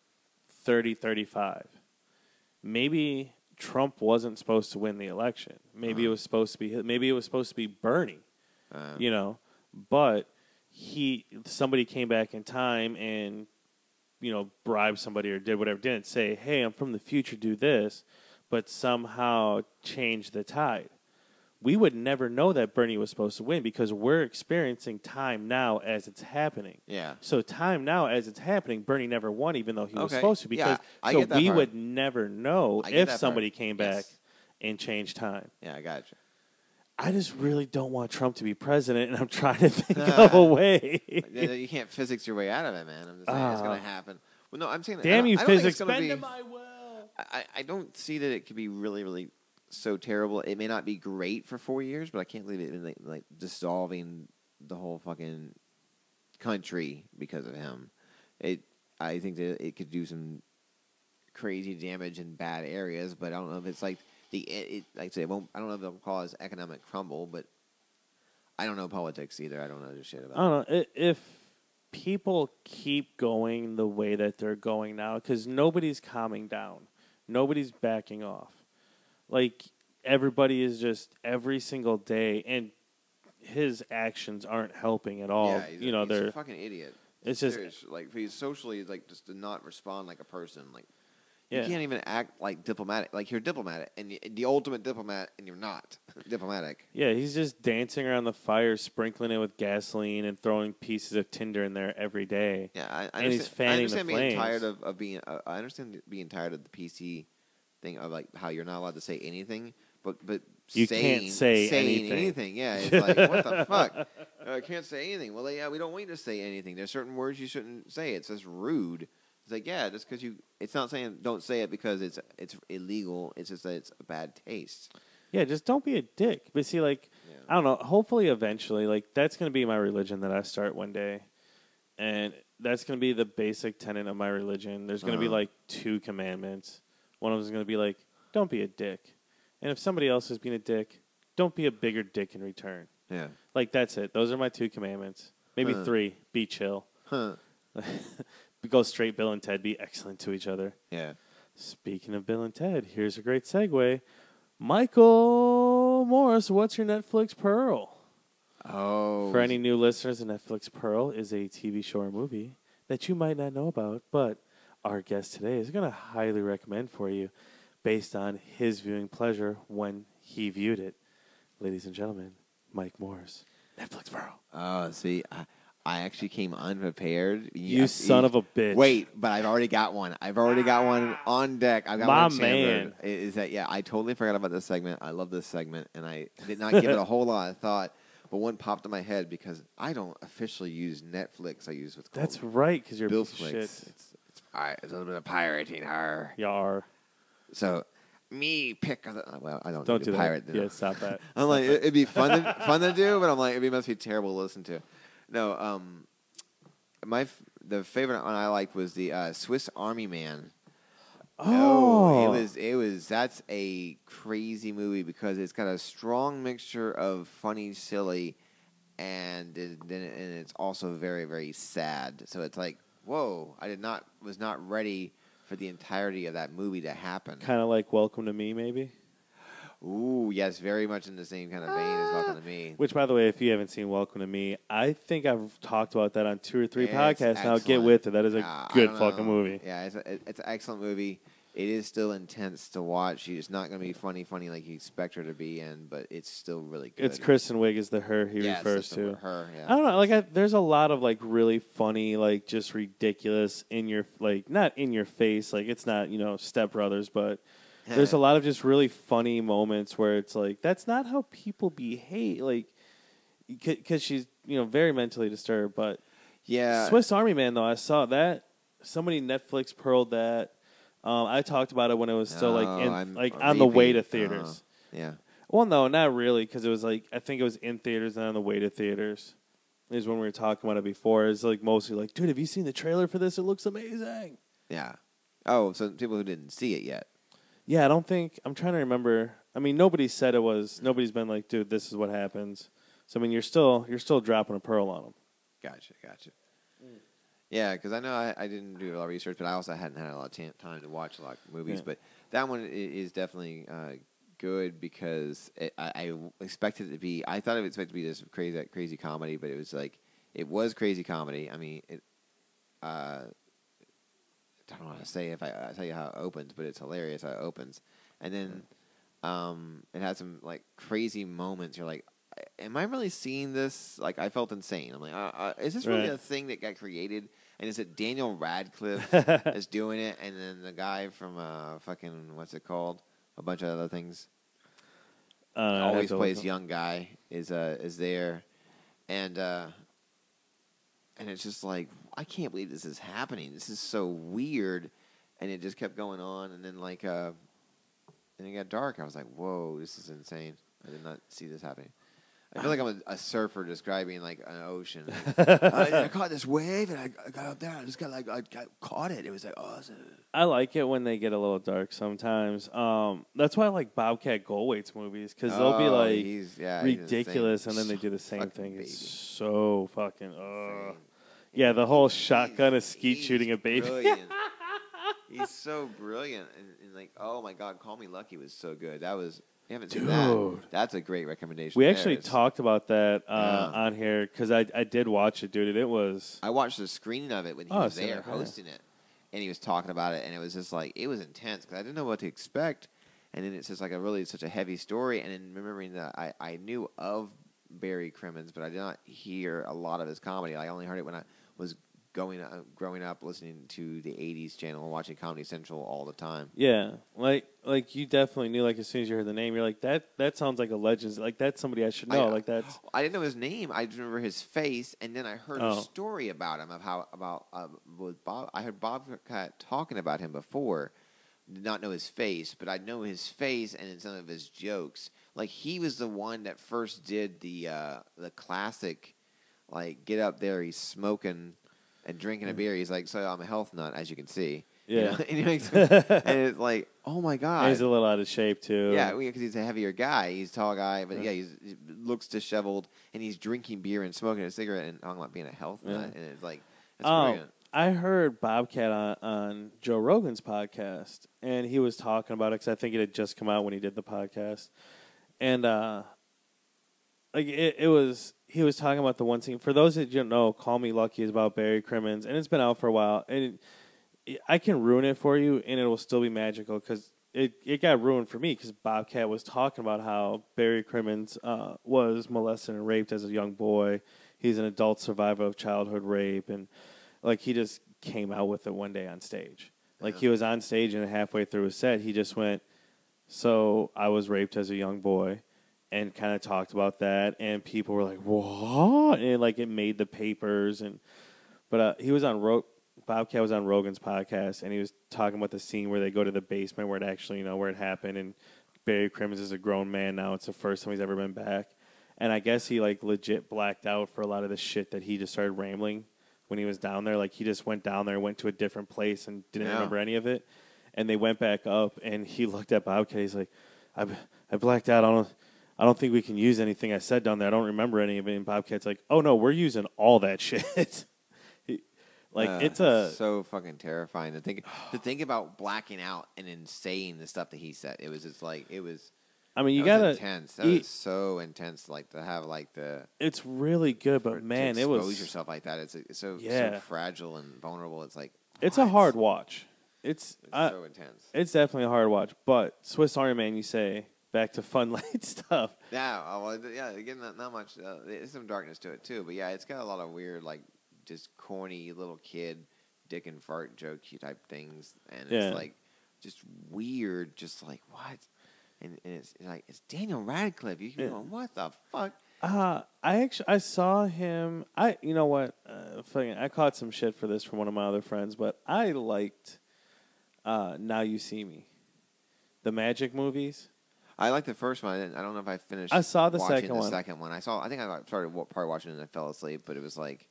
3035, maybe Trump wasn't supposed to win the election. Maybe it was supposed to be. Maybe it was supposed to be Bernie. But somebody came back in time and bribed somebody or did whatever, didn't say, hey, I'm from the future, do this, but somehow changed the tide. We would never know that Bernie was supposed to win because we're experiencing time now as it's happening.
Yeah.
So time now as it's happening, Bernie never won even though he was supposed to, because we would never know if somebody came back and changed time.
Yeah, I got you.
I just really don't want Trump to be president, and I'm trying to think of a way.
You can't physics your way out of it, man. I'm just saying it's going to happen. Well, no, I'm saying
damn you, physics.
Bend to my will. I don't see that it could be really, really so terrible. It may not be great for 4 years, but I can't believe it like dissolving the whole fucking country because of him. I think that it could do some crazy damage in bad areas, but I don't know if it's like. Like I say, I don't know if they'll call it economic crumble, but I don't know politics either. I don't know this shit about.
I don't know if people keep going the way that they're going now, because nobody's calming down, nobody's backing off. Like everybody is just every single day, and his actions aren't helping at all.
Yeah, he's
they're
a fucking idiot.
It's just
like he's socially like just to not respond like a person like.
Yeah.
You can't even act like diplomatic. Like you're diplomatic, and the ultimate diplomat, and you're not diplomatic.
Yeah, he's just dancing around the fire, sprinkling it with gasoline, and throwing pieces of tinder in there every day.
Yeah,
and he's fanning the flames.
Being tired of being. I understand being tired of the PC thing of like how you're not allowed to say anything, but
you can't say
anything. Yeah, it's like what the fuck? I can't say anything. Well, yeah, we don't want you to say anything. There's certain words you shouldn't say. It's just rude. It's like, yeah, just because it's not saying don't say it because it's illegal. It's just that it's a bad taste.
Yeah, just don't be a dick. But see, like, I don't know. Hopefully, eventually, like, that's going to be my religion that I start one day. And that's going to be the basic tenet of my religion. There's going to be, like, 2 commandments. One of them is going to be, like, don't be a dick. And if somebody else is being a dick, don't be a bigger dick in return.
Yeah.
Like, that's it. Those are my 2 commandments. Maybe 3. Be chill. Go straight Bill and Ted, be excellent to each other.
Yeah.
Speaking of Bill and Ted, here's a great segue. Michael Morris, what's your Netflix Pearl?
Oh.
For any new listeners, a Netflix Pearl is a TV show or movie that you might not know about, but our guest today is going to highly recommend for you based on his viewing pleasure when he viewed it. Ladies and gentlemen, Mike Morris. Netflix, bro.
Oh, see, I actually came unprepared.
You son of a bitch.
Wait, but I've already got one. I've already got one on deck. I've got
My
one in Chambered.
man.
Is that, yeah, I totally forgot about this segment. I love this segment, and I did not give it a whole lot of thought, but one popped in my head because I don't officially use Netflix. I use what's called
That's right, because you're a piece of
Billflix.
shit.
It's a little bit of pirating, her.
Yar.
So, me pick, well, I don't
Don't
need
do
to pirate.
that. Yeah, stop that.
I'm like, it'd be fun to do, but I'm like, it must be terrible to listen to. No, the favorite one I liked was the Swiss Army Man.
Oh.
It was. That's a crazy movie because it's got a strong mixture of funny, silly, and it's also very, very sad. So it's like, whoa! Was not ready for the entirety of that movie to happen.
Kind of like Welcome to Me, maybe?
Ooh, yes, very much in the same kind of vein as Welcome to Me.
Which, by the way, if you haven't seen Welcome to Me, I think I've talked about that on 2 or 3
It's
podcasts now. Get
excellent.
with it. That is a
I
good
don't
fucking
know.
movie.
Yeah, it's an excellent movie. It is still intense to watch. It's not going to be funny like you expect her to be in, but it's still really good.
It's Kristen Wiig is the her he
Yes,
refers
it's
to.
her, yeah.
I don't know. Like, there's a lot of like really funny, like just ridiculous not in your face. Like it's not Step Brothers, but there's a lot of just really funny moments where it's like that's not how people behave. Like, because she's very mentally disturbed. But
Yeah.
Swiss Army Man though, I saw that somebody Netflix pearled that. I talked about it when it was still on the way to theaters.
Yeah.
Well, no, not really, because it was like I think it was in theaters and on the way to theaters. Is when we were talking about it before. It's like mostly like, dude, have you seen the trailer for this? It looks amazing.
Yeah. Oh, so people who didn't see it yet.
Yeah, I don't think I'm trying to remember. I mean, nobody said it was. Nobody's been like, dude, this is what happens. So I mean, you're still dropping a pearl on them.
Gotcha. Yeah, because I know I didn't do a lot of research, but I also hadn't had a lot of time to watch a lot of movies.
Yeah.
But that one is definitely good because I expected it to be. I thought it was expected to be this crazy comedy, but it was crazy comedy. I mean, I don't know how to say if I tell you how it opens, but it's hilarious how it opens, and then it had some like crazy moments. You're like, am I really seeing this? Like, I felt insane. I'm like, is this really
Right.
a thing that got created? And is it Daniel Radcliffe that's doing it? And then the guy from fucking, what's it called? A bunch of other things. Always plays young guy is there. And it's just like, I can't believe this is happening. This is so weird. And it just kept going on. And then and it got dark. I was like, whoa, this is insane. I did not see this happening. I feel like I'm a surfer describing like an ocean. I caught this wave and I got up there. I just I caught it. It was like awesome.
I like it when they get a little dark sometimes. That's why I like Bobcat Goldthwait's movies because they'll be like
he's
ridiculous,
insane.
and then they do the same
Fucking
thing.
baby.
It's so fucking.
Insane.
Yeah, the whole shotgun of skeet
He's
shooting a baby.
brilliant. He's so brilliant, and like, oh my God, Call Me Lucky was so good. That was. You haven't seen that?
Dude.
That's a great recommendation.
We
there.
actually
It's-
talked about that
Yeah.
on here because I did watch it, dude, and it was.
I watched the screening of it when he
Oh,
was
so
there
okay.
hosting it, and he was talking about it, and it was just like it was intense because I didn't know what to expect, and then it's just like such a heavy story, and then remembering that I knew of Barry Crimmins, but I did not hear a lot of his comedy. I only heard it when I was growing up listening to the '80s channel and watching Comedy Central all the time.
Yeah, like you definitely knew. Like as soon as you heard the name, you're like that sounds like a legend. Like that's somebody I should know. Like that's.
I didn't know his name. I just remember his face, and then I heard
Oh.
a story about him with Bob. I heard Bobcat talking about him before. Did not know his face, but I know his face and some of his jokes. Like he was the one that first did the classic, like get up there, he's smoking and drinking a beer. He's like, so I'm a health nut, as you can see. You
Yeah.
know? And it's like, oh my God.
And he's a little out of shape too.
Yeah, because he's a heavier guy. He's a tall guy, but he looks disheveled, and he's drinking beer and smoking a cigarette and talking about being a health nut. And it's like, that's brilliant.
I heard Bobcat on Joe Rogan's podcast, and he was talking about it because I think it had just come out when he did the podcast, and he was talking about the one scene. For those that don't know, Call Me Lucky is about Barry Crimmins, and it's been out for a while, and I can ruin it for you, and it will still be magical because it got ruined for me because Bobcat was talking about how Barry Crimmins was molested and raped as a young boy. He's an adult survivor of childhood rape, and like he just came out with it one day on stage. Like he was on stage and halfway through his set, he just went, "So I was raped as a young boy," and kind of talked about that, and people were like, "What?" And like it made the papers, but he was on Bobcat was on Rogan's podcast, and he was talking about the scene where they go to the basement where it actually, where it happened, and Barry Crimmins is a grown man now. It's the first time he's ever been back, and I guess he like legit blacked out for a lot of the shit that he just started rambling when he was down there. Like he just went down there, went to a different place, and didn't remember any of it. And they went back up, and he looked at Bobcat. He's like, "I blacked out. I don't think we can use anything I said down there. I don't remember any of it." And Bobcat's like, "Oh no, we're using all that shit." It's
so fucking terrifying to think about blacking out and then saying the stuff that he said. It was just like it was.
I mean, you
that
gotta
was intense. That was so intense. Like to have like the.
It's really good, but man,
to
it was
expose yourself like that. It's so fragile and vulnerable. It's like
it's a hard watch. It's
so intense.
It's definitely a hard watch. But Swiss Army Man, you say, back to fun light stuff.
Yeah, again, not much. There's some darkness to it too, but yeah, it's got a lot of weird, like just corny little kid dick and fart jokey type things, and it's like just weird, just like what, and it's like it's Daniel Radcliffe. You going, what the fuck?
I saw him. You know what? I caught some shit for this from one of my other friends, but I liked Now You See Me, the Magic movies.
I liked the first one. I don't know if I finished.
I saw the
second
one.
The second one. I think I started part watching it and I fell asleep, but it was like.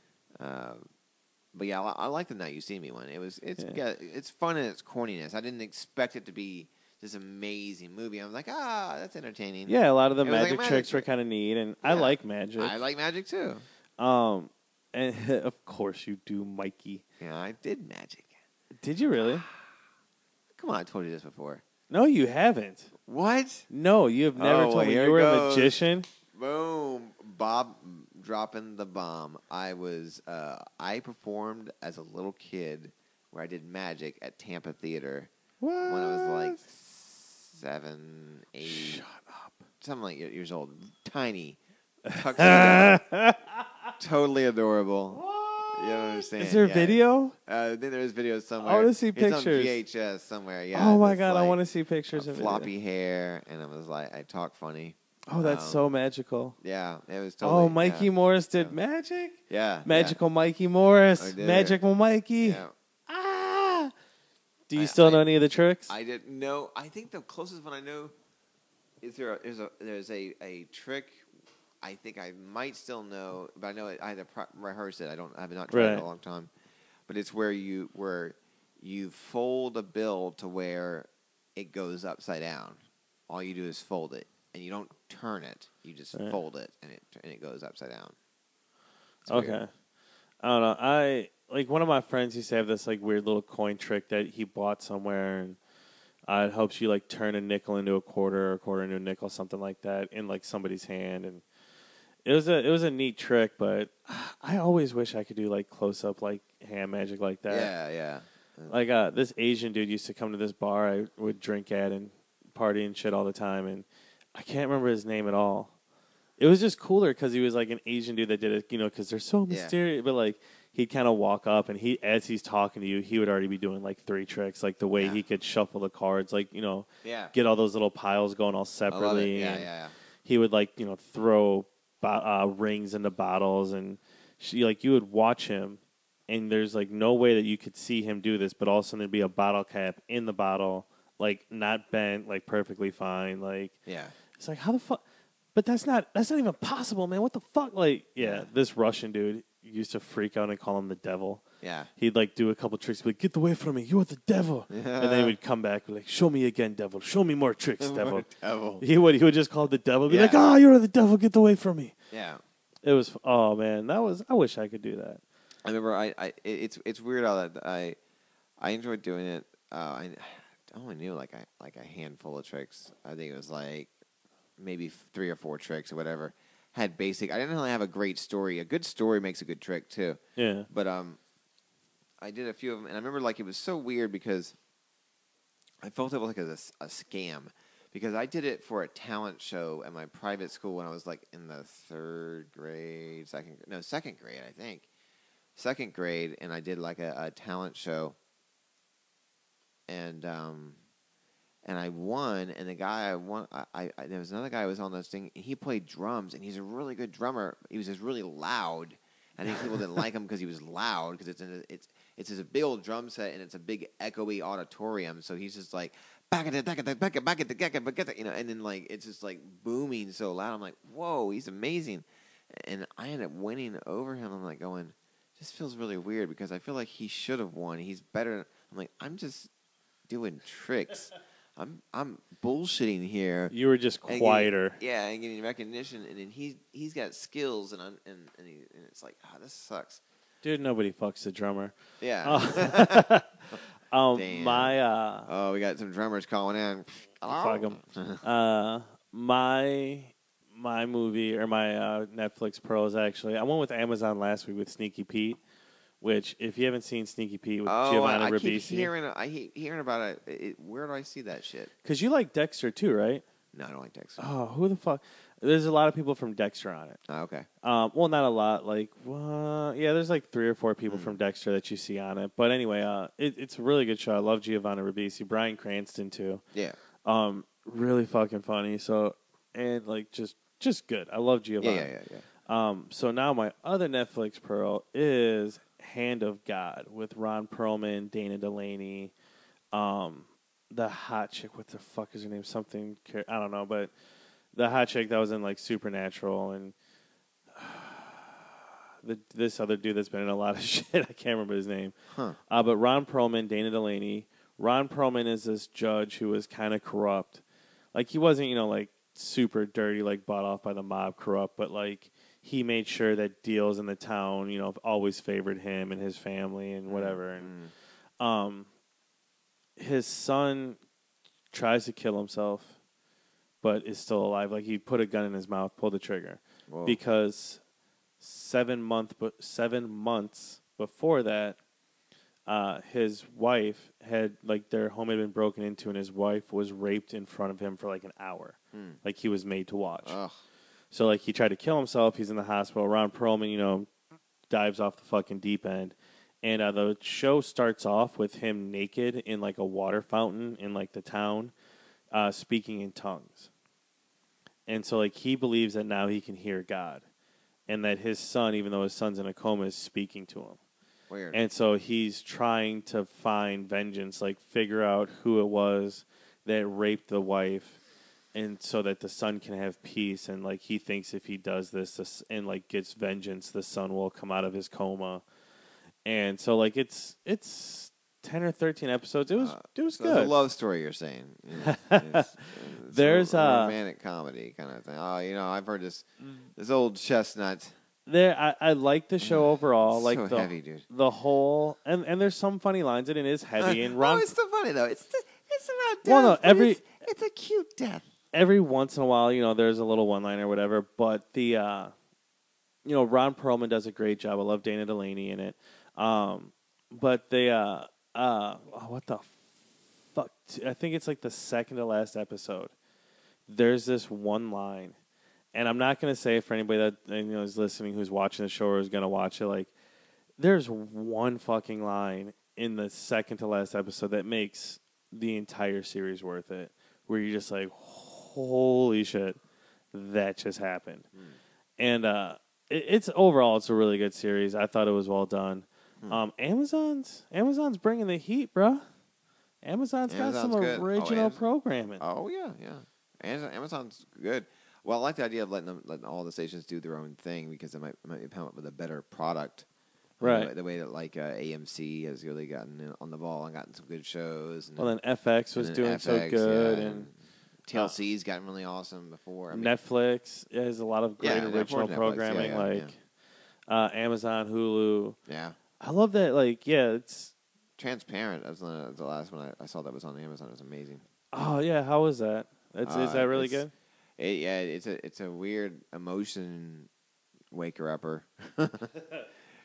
But yeah, I like the Now You See Me one. It's fun and it's corniness. I didn't expect it to be this amazing movie. I was like, that's entertaining.
Yeah, a lot of the magic tricks were kind of neat, and I like magic.
I like magic too.
And of course you do, Mikey.
Yeah, I did magic.
Did you really?
Come on, I told you this before.
No, you haven't.
What?
No, you have never told me you were a magician.
Boom, Bob dropping the bomb. I performed as a little kid where I did magic at Tampa Theater when I was like 7, 8.
Shut up.
Something like years old. Tiny. Tuxedo. Totally adorable.
What?
You don't understand.
Is there video?
Then there's videos somewhere.
I want to see pictures.
It's on VHS somewhere. Yeah.
Oh my god, I want to see pictures of
floppy hair, and I was like, I talk funny.
Oh, that's so magical.
Yeah, it was totally.
Oh, Mikey Morris did magic?
Yeah.
Magical Mikey Morris. Magical Mikey.
Yeah.
Ah! Do you still know any of the tricks?
I didn't know. I think the closest one I know is there's a trick. I think I might still know, but I know I had to rehearse it. I have not tried it in a long time. But it's where you fold a bill to where it goes upside down. All you do is fold it. And you don't turn it; you just fold it, and it goes upside down. It's
okay,
weird.
I don't know. I like one of my friends used to have this like weird little coin trick that he bought somewhere, and it helps you like turn a nickel into a quarter or a quarter into a nickel, something like that, in like somebody's hand. And it was a neat trick, but I always wish I could do like close up like hand magic like that.
Yeah.
Like this Asian dude used to come to this bar I would drink at and party and shit all the time, and I can't remember his name at all. It was just cooler because he was like an Asian dude that did it, because they're so mysterious. But like he'd kind of walk up and as he's talking to you, he would already be doing like 3 tricks, like the way he could shuffle the cards, like get all those little piles going all separately.
I love it. Yeah.
He would like throw rings into bottles, and you would watch him, and there's like no way that you could see him do this, but all of a sudden there'd be a bottle cap in the bottle. Like not bent, like perfectly fine. Like it's like how the fuck? But that's not even possible, man. What the fuck? Like this Russian dude used to freak out and call him the devil.
Yeah,
he'd like do a couple tricks, be like, "Get away from me! You are the devil!" And then he would come back and be like, "Show me again, devil! Show me more tricks, devil!" He would just call the devil, be like, "Ah, you're the devil! Get away from me!"
Yeah,
it was. Oh man, I wish I could do that.
I remember. It's weird how that I enjoyed doing it. I only knew like a handful of tricks. I think it was like maybe 3 or 4 tricks or whatever. Had basic. I didn't really have a great story. A good story makes a good trick too.
Yeah.
But I did a few of them, and I remember like it was so weird because I felt it was like a scam because I did it for a talent show at my private school when I was like in the second grade, I think. Second grade, and I did like a talent show, and I won. And the guy I won, I there was another guy who was on this thing. And he played drums, and he's a really good drummer. He was just really loud. I think people didn't like him because he was loud. Because it's just a big old drum set, and it's a big echoey auditorium. So he's just like back at the, you know, and then like it's just like booming so loud. I'm like, whoa, he's amazing. And I ended up winning over him. I'm like going, this feels really weird because I feel like he should have won. He's better. I'm like, I'm just doing tricks. I'm bullshitting here.
You were just quieter.
And getting recognition, and then he's got skills, and it's like, this sucks.
Dude, nobody fucks the drummer.
Yeah.
Damn.
We got some drummers calling in.
Fuck 'em. My movie or my Netflix Pearls actually. I went with Amazon last week with Sneaky Pete. Which, if you haven't seen Sneaky Pete with Giovanni Ribisi,
I keep hearing about it. Where do I see that shit?
Because you like Dexter too, right?
No, I don't like Dexter.
Oh, who the fuck? There's a lot of people from Dexter on it.
Oh, okay.
Well, not a lot. Like, there's like 3 or 4 people from Dexter that you see on it. But anyway, it's a really good show. I love Giovanni Ribisi, Bryan Cranston too.
Yeah.
Really fucking funny. So, and like just good. I love Giovanni.
Yeah.
So now my other Netflix Pearl is Hand of God with Ron Perlman, Dana Delaney, the hot chick. What the fuck is her name? Something I don't know, but the hot chick that was in like Supernatural and this other dude that's been in a lot of shit. I can't remember his name. But Ron Perlman, Dana Delaney. Ron Perlman is this judge who was kind of corrupt. Like he wasn't, like super dirty, like bought off by the mob, corrupt, but like. He made sure that deals in the town, always favored him and his family and whatever. And his son tries to kill himself, but is still alive. Like he put a gun in his mouth, pulled the trigger,
Whoa.
Because 7 months before that, his wife had their home had been broken into, and his wife was raped in front of him for like an hour. Like he was made to watch.
Ugh.
So, like, he tried to kill himself. He's in the hospital. Ron Perlman, dives off the fucking deep end. And the show starts off with him naked in, like, a water fountain in, like, the town, speaking in tongues. And so, like, he believes that now he can hear God. And that his son, even though his son's in a coma, is speaking to him.
Weird.
And so he's trying to find vengeance, like, figure out who it was that raped the wife. And so that the son can have peace, and like he thinks if he does this and like gets vengeance, the son will come out of his coma. And so like it's 10 or 13 episodes. It was good.
It's a love story, you're saying. It's
There's
a romantic comedy kind of thing. Oh, I've heard this old chestnut.
I like the show overall. Like
so heavy, dude.
The whole and there's some funny lines, and it is heavy. And Ron,
it's so funny though. It's about death.
Well, no,
it's a cute death.
Every once in a while, there's a little one-liner or whatever, but the, Ron Perlman does a great job. I love Dana Delaney in it. But they, what the fuck? I think it's like the second to last episode. There's this one line, and I'm not going to say it for anybody that, is listening who's watching the show or is going to watch it. Like, there's one fucking line in the second to last episode that makes the entire series worth it, where you're just like, holy shit, that just happened. And it's overall, it's a really good series. I thought it was well done. Amazon's bringing the heat, bro. Amazon's got some
good.
original programming.
Oh yeah. Amazon's good. Well, I like the idea of letting all the stations do their own thing because it might come up with a better product.
Right.
The way that AMC has really gotten on the ball and gotten some good shows. And
well, then FX was doing so good, and
TLC's gotten really awesome before.
Netflix has a lot of great original programming, Amazon, Hulu.
Yeah,
I love that. It's
Transparent. That's the last one I saw that was on Amazon. It was amazing.
Oh yeah, how was that? Is that really good?
It's a weird emotion waker upper.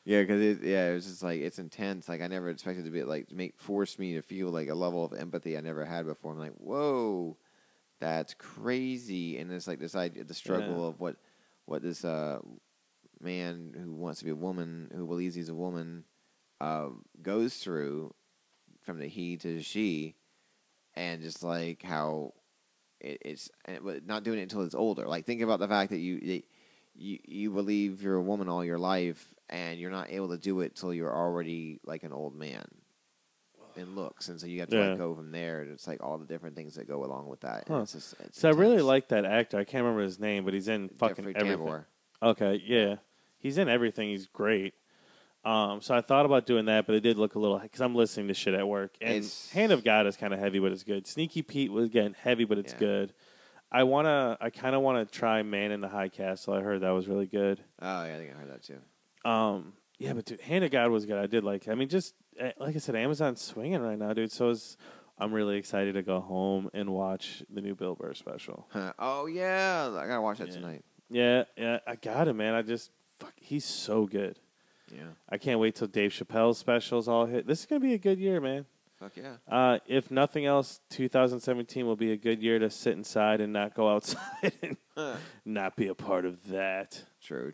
Yeah, because it was just like it's intense. Like I never expected to be like force me to feel like a level of empathy I never had before. I'm like, whoa, that's crazy. And it's like this idea, the struggle of what this man who wants to be a woman, who believes he's a woman, goes through from the he to the she, and just like how but not doing it until it's older. Like think about the fact that you believe you're a woman all your life, and you're not able to do it till you're already like an old man in looks, and so you have to like go from there. And it's like all the different things that go along with that. And it's
so I really like that actor. I can't remember his name, but he's in fucking
Jeffrey
everything.
Tambor.
Okay, yeah, he's in everything. He's great. So I thought about doing that, but it did look a little because I'm listening to shit at work. And Hand of God is kind of heavy, but it's good. Sneaky Pete was getting heavy, but it's good. I kind of wanna try Man in the High Castle. I heard that was really good.
Oh yeah, I think I heard that too.
Yeah, but dude, Hand of God was good. I did like. I mean, just like I said, Amazon's swinging right now, dude. So I'm really excited to go home and watch the new Bill Burr special.
Oh yeah, I gotta watch that tonight.
Yeah, I got it, man. He's so good.
Yeah,
I can't wait till Dave Chappelle's specials all hit. This is gonna be a good year, man.
Fuck yeah.
If nothing else, 2017 will be a good year to sit inside and not go outside and not be a part of that.
True.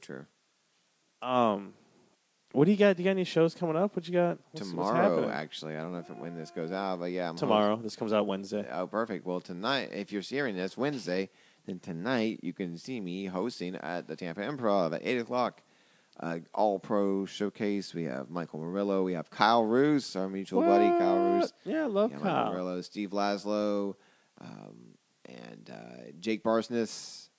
What do you got? Do you got any shows coming up? What you got?
Tomorrow, actually. I don't know when this goes out, but yeah.
Tomorrow. This comes out Wednesday.
Oh, perfect. Well, tonight, if you're hearing this Wednesday, then tonight you can see me hosting at the Tampa Improv at 8 o'clock. All-Pro Showcase. We have Michael Murillo. We have Kyle Roos, our mutual buddy, Kyle Roos.
Yeah, I love Kyle.
Michael Murillo, Steve Laszlo, and Jake Barsness.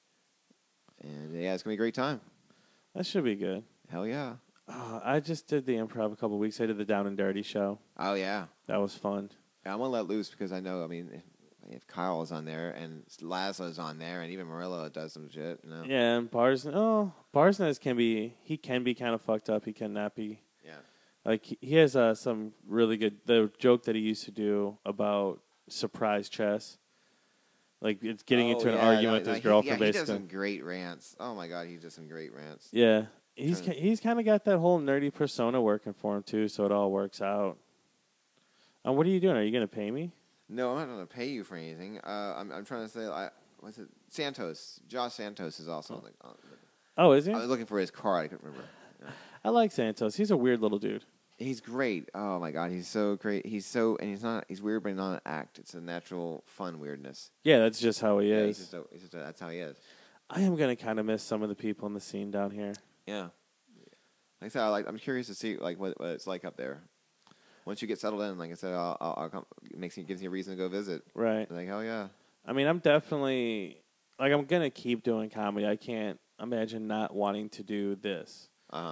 And yeah, it's going to be a great time.
That should be good.
Hell yeah.
I just did the improv a couple of weeks. I did the Down and Dirty show.
Oh, yeah.
That was fun.
Yeah, I'm going to let loose because I know, I mean, if Kyle is on there and Laszlo's on there and even Murillo does some shit, you know?
Yeah, and Barsness can be kind of fucked up. He cannot be.
Yeah.
Like, he has some really good, the joke that he used to do about surprise chess. Like, it's getting into an argument with his girlfriend, basically.
He does some great rants. Oh, my God, he does some great rants.
Yeah. He's kind of got that whole nerdy persona working for him, too, so it all works out. What are you doing? Are you going to pay me?
No, I'm not going to pay you for anything. I'm trying to say, what's it? Santos. Josh Santos is also on the...
Oh, is he?
I was looking for his card. I couldn't remember. Yeah.
I like Santos. He's a weird little dude.
He's great. Oh, my God. He's so great. He's weird, but not an act. It's a natural, fun weirdness.
Yeah, that's just how he is.
That's how he is.
I am going to kind of miss some of the people in the scene down here.
Yeah. Like I said, I'm curious to see like what it's like up there. Once you get settled in, like I said, I'll come. Gives you a reason to go visit.
Right.
Like hell yeah.
I mean, I'm definitely I'm gonna keep doing comedy. I can't imagine not wanting to do this.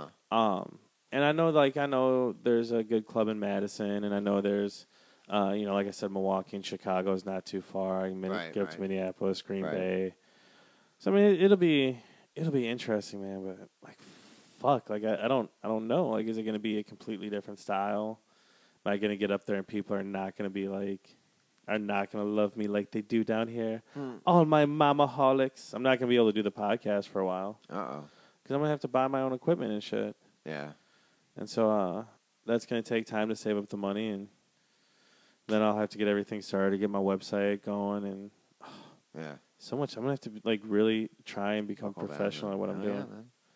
And I know there's a good club in Madison, and I know there's, like I said, Milwaukee and Chicago is not too far. I can get up to Minneapolis, Green Bay. So I mean, it'll be interesting, man. But like, fuck, like I don't know. Like, is it gonna be a completely different style? Am I gonna get up there and people are not gonna love me like they do down here? All my mamaholics. I'm not gonna be able to do the podcast for a while. Because I'm gonna have to buy my own equipment and shit.
Yeah.
And so that's gonna take time to save up the money, and then I'll have to get everything started, get my website going, and so much. I'm gonna have to like really try and become professional at what I'm doing.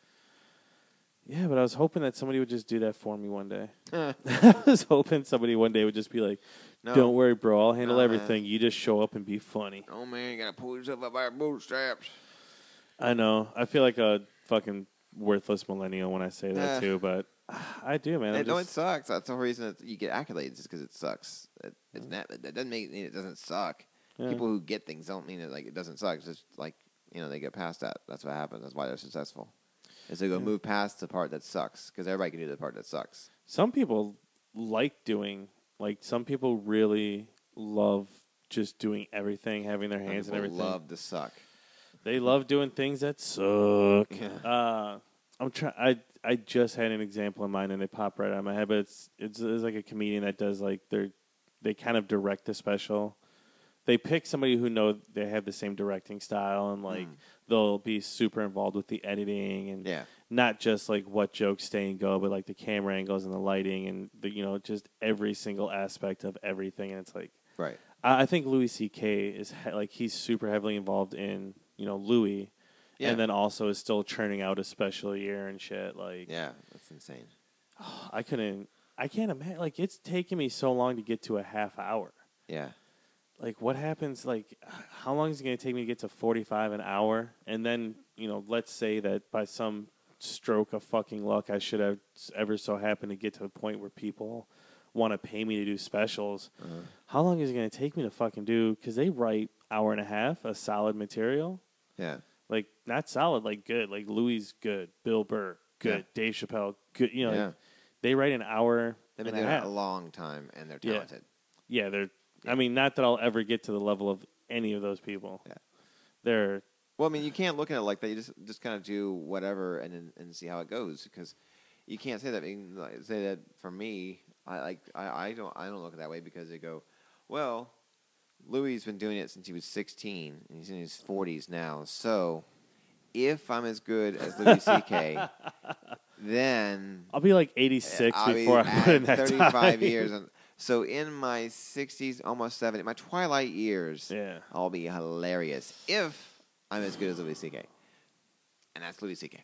Yeah, but I was hoping that somebody would just do that for me one day. I was hoping somebody one day would just be like, "Don't worry, bro. I'll handle everything. Man. You just show up and be funny."
Oh man, you gotta pull yourself up by your bootstraps.
I know. I feel like a fucking worthless millennial when I say that too, but I do, man.
It sucks. That's the whole reason you get accolades, is because it sucks. That doesn't mean it doesn't suck. Yeah. People who get things don't mean it like it doesn't suck. It's just like they get past that. That's what happens. That's why they're successful. Is they go move past the part that sucks, because everybody can do the part that sucks.
Some people some people really love just doing everything, having their hands in everything.
Love to suck.
They love doing things that suck. Yeah. I just had an example in mind and it popped right out of my head, but it's like a comedian that does like they kind of direct the special. they pick somebody who know they have the same directing style and like they'll be super involved with the editing and not just like what jokes stay and go, but like the camera angles and the lighting and the just every single aspect of everything. And it's like
right.
I think Louis C.K. is like he's super heavily involved in Louis, and then also is still churning out a special year and shit. Like
that's insane.
I can't imagine. Like it's taking me so long to get to a half hour.
Yeah.
Like, what happens, like, how long is it going to take me to get to 45 an hour? And then, let's say that by some stroke of fucking luck, I should have ever so happened to get to the point where people want to pay me to do specials. How long is it going to take me to fucking do? Because they write hour and a half, a solid material.
Yeah.
Like, not solid, like good. Like, Louis good. Bill Burr, good. Dave Chappelle, good. Like, they write an hour
They've been
and
doing
a
it
half.
a long time, and they're talented.
Yeah, they're... I mean, not that I'll ever get to the level of any of those people.
Yeah.
They're...
Well, I mean, you can't look at it like that. You just kind of do whatever and see how it goes, because you can't say that. I mean, say that for me, I don't look at it that way, because they go, well, Louis has been doing it since he was 16 and he's in his 40s now. So if I'm as good as Louis C.K., then
I'll be like 86 before I put in that
35
time.
years. So in my 60s, almost 70, my twilight years, I'll be hilarious if I'm as good as Louis C.K. And that's Louis C.K.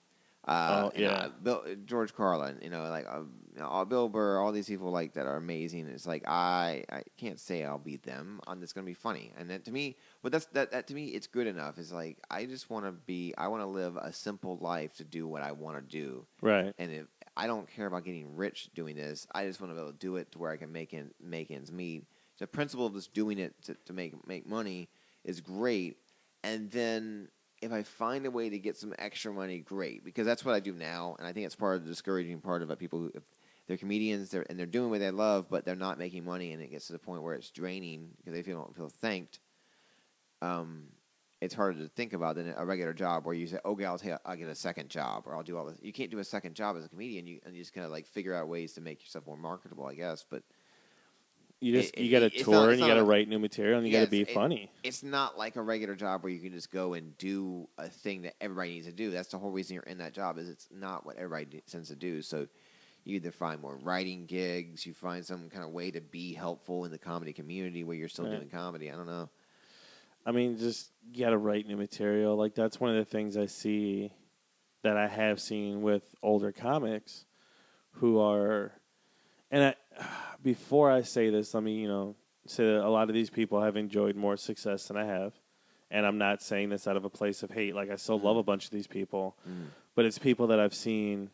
George Carlin, Bill Burr, all these people like that are amazing. It's like I can't say I'll beat them. It's going to be funny, and that to me, that to me, it's good enough. It's like I just want to live a simple life to do what I want to do,
right?
And if I don't care about getting rich doing this, I just want to be able to do it to where I can make ends meet. The principle of just doing it to make money is great, and then if I find a way to get some extra money, great, because that's what I do now, and I think it's part of the discouraging part of people who, if they're comedians, they're doing what they love, but they're not making money, and it gets to the point where it's draining because they don't feel thanked. It's harder to think about than a regular job where you say, "Okay, I'll get a second job, or I'll do all this." You can't do a second job as a comedian. You just kind of like figure out ways to make yourself more marketable, I guess, but.
You got to tour and you got to write new material and you got to be funny. It's
not like a regular job where you can just go and do a thing that everybody needs to do. That's the whole reason you're in that job, is it's not what everybody tends to do. So you either find more writing gigs, you find some kind of way to be helpful in the comedy community where you're still doing comedy. I don't know.
I mean, just you got to write new material. Like that's one of the things I see that I have seen with older comics who are, and before I say this, let me, say that a lot of these people have enjoyed more success than I have. And I'm not saying this out of a place of hate. Like, I still love a bunch of these people. But it's people that I've seen,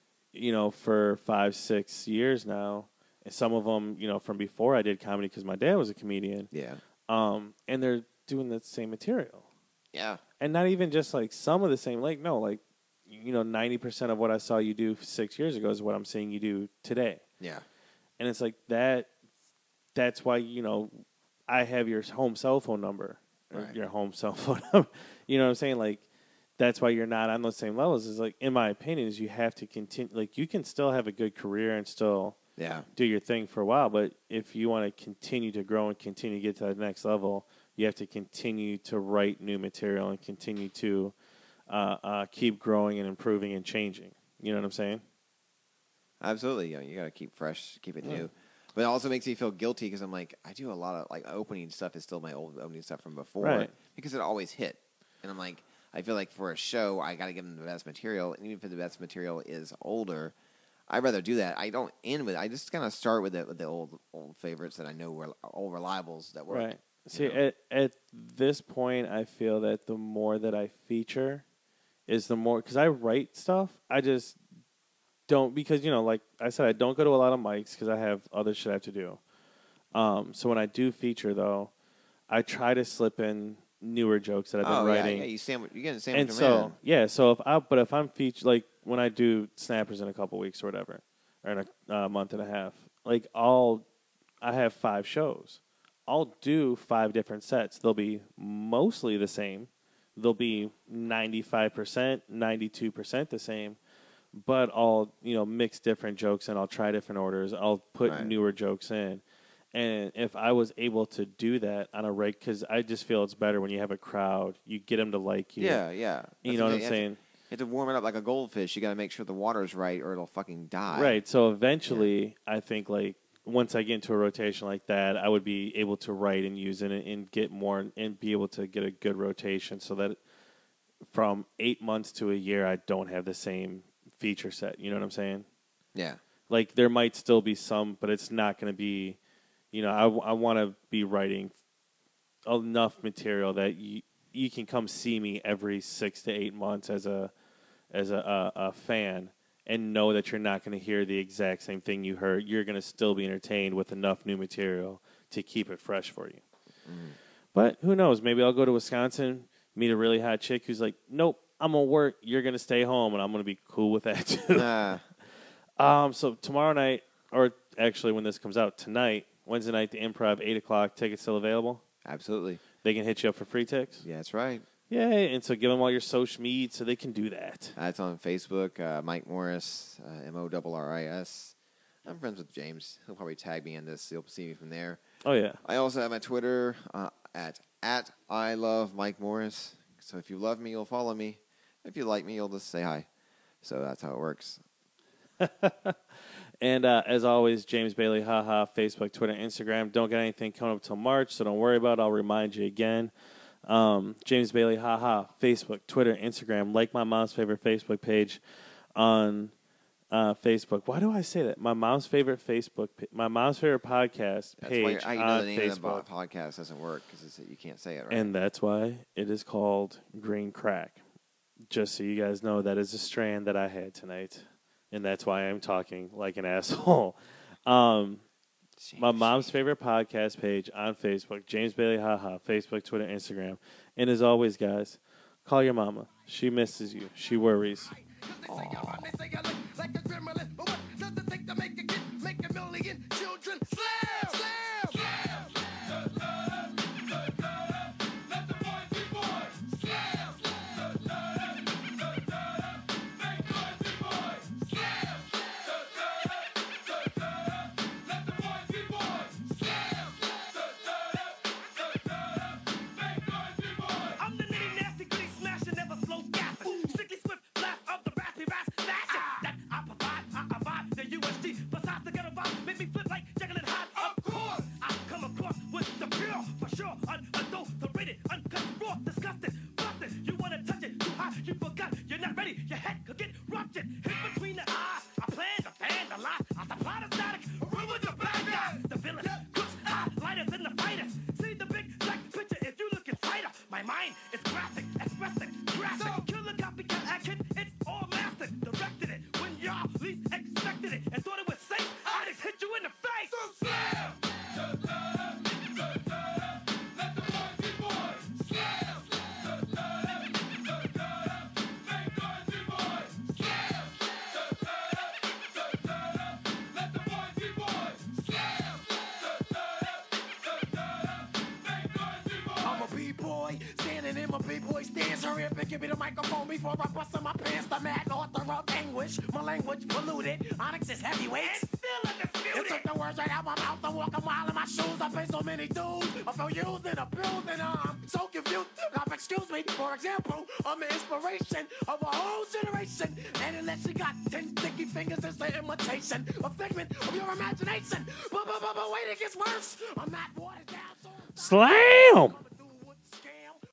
for 5-6 years now. And some of them, from before I did comedy because my dad was a comedian.
Yeah.
And they're doing the same material.
Yeah.
And not even just, like, some of the same. Like, no, like, 90% of what I saw you do 6 years ago is what I'm seeing you do today.
Yeah.
And it's like that's why, I have your home cell phone number. Right. Your home cell phone number. You know what I'm saying? Like, that's why you're not on those same levels. Is like, in my opinion, is you have to continue. Like, you can still have a good career and still do your thing for a while. But if you want to continue to grow and continue to get to that next level, you have to continue to write new material and continue to keep growing and improving and changing. You know what I'm saying?
Absolutely. You got to keep fresh, keep it new. But it also makes me feel guilty because I'm like, I do a lot of, like, opening stuff is still my old opening stuff from before because it always hit. And I'm like, I feel like for a show, I got to give them the best material. And even if the best material is older, I'd rather do that. I don't end with it. I just kind of start with the old favorites that I know were old reliables that work.
Right. See, at this point, I feel that the more that I feature is the more, because I write stuff, I just don't, because, like I said, I don't go to a lot of mics because I have other shit I have to do. So when I do feature, though, I try to slip in newer jokks that I've been writing.
Yeah, you get a sandwich.
And so, so if I'm featured, like when I do Snappers in a couple weeks or whatever, or in a month and a half, like I have 5 shows. I'll do 5 different sets. They'll be mostly the same. They'll be 95%, 92% the same. But I'll, mix different jokes and I'll try different orders. I'll put newer jokes in. And if I was able to do that on a reg, because I just feel it's better when you have a crowd, you get them to like you.
Yeah, yeah.
You know what I'm saying?
You have to warm it up like a goldfish. You got to make sure the water's right, or it'll fucking die.
Right. So eventually, I think like once I get into a rotation like that, I would be able to write and use it and get more and be able to get a good rotation, so that from 8 months to a year, I don't have the same feature set. You know what I'm saying?
Yeah.
Like there might still be some, but it's not going to be. You know, I want to be writing enough material that you can come see me every 6 to 8 months as a fan and know that you're not going to hear the exact same thing you heard. You're going to still be entertained with enough new material to keep it fresh for you. But who knows? Maybe I'll go to Wisconsin, meet a really hot chick who's like, nope, I'm going to work. You're going to stay home, and I'm going to be cool with that too. So tomorrow night, or actually when this comes out, tonight, Wednesday night, the Improv, 8 o'clock. Tickets still available?
Absolutely.
They can hit you up for free ticks?
Yeah, that's right.
Yay. And so give them all your social media so they can do that.
That's on Facebook, Mike Morris, MORRIS. I'm friends with James. He'll probably tag me in this. You'll see me from there.
Oh, yeah.
I also have my Twitter at I love Mike Morris. So if you love me, you'll follow me. If you like me, you'll just say hi. So that's how it works.
And as always, James Bailey, haha, Facebook, Twitter, Instagram. Don't get anything coming up till March, so don't worry about it. I'll remind you again. James Bailey, haha, Facebook, Twitter, Instagram. Like my mom's favorite Facebook page on Facebook. Why do I say that? My mom's favorite my mom's favorite podcast page
that's why you
on
know the name
Facebook.
of the podcast doesn't work because you can't say it right.
And that's why it is called Green Crack. Just so you guys know, that is a strand that I had tonight. And that's why I'm talking like an asshole. My mom's favorite podcast page on Facebook, James Bailey, haha, Facebook, Twitter, Instagram. And as always, guys, call your mama. She misses you. She worries.
Standing in my B-boy stance, hurry up and give me the microphone before I bust in my pants. The mad author of anguish, my language polluted. Onyx is heavyweight. And still undisputed. You took the words right out my mouth. I walk a mile in my shoes. I pay so many dues. I feel used and abused and I'm so confused. Excuse me, for example, I'm the inspiration of a whole generation. And unless you got 10 sticky fingers, it's the imitation, a figment of your imagination. But wait, it gets worse. I'm not watered down. So
Slam!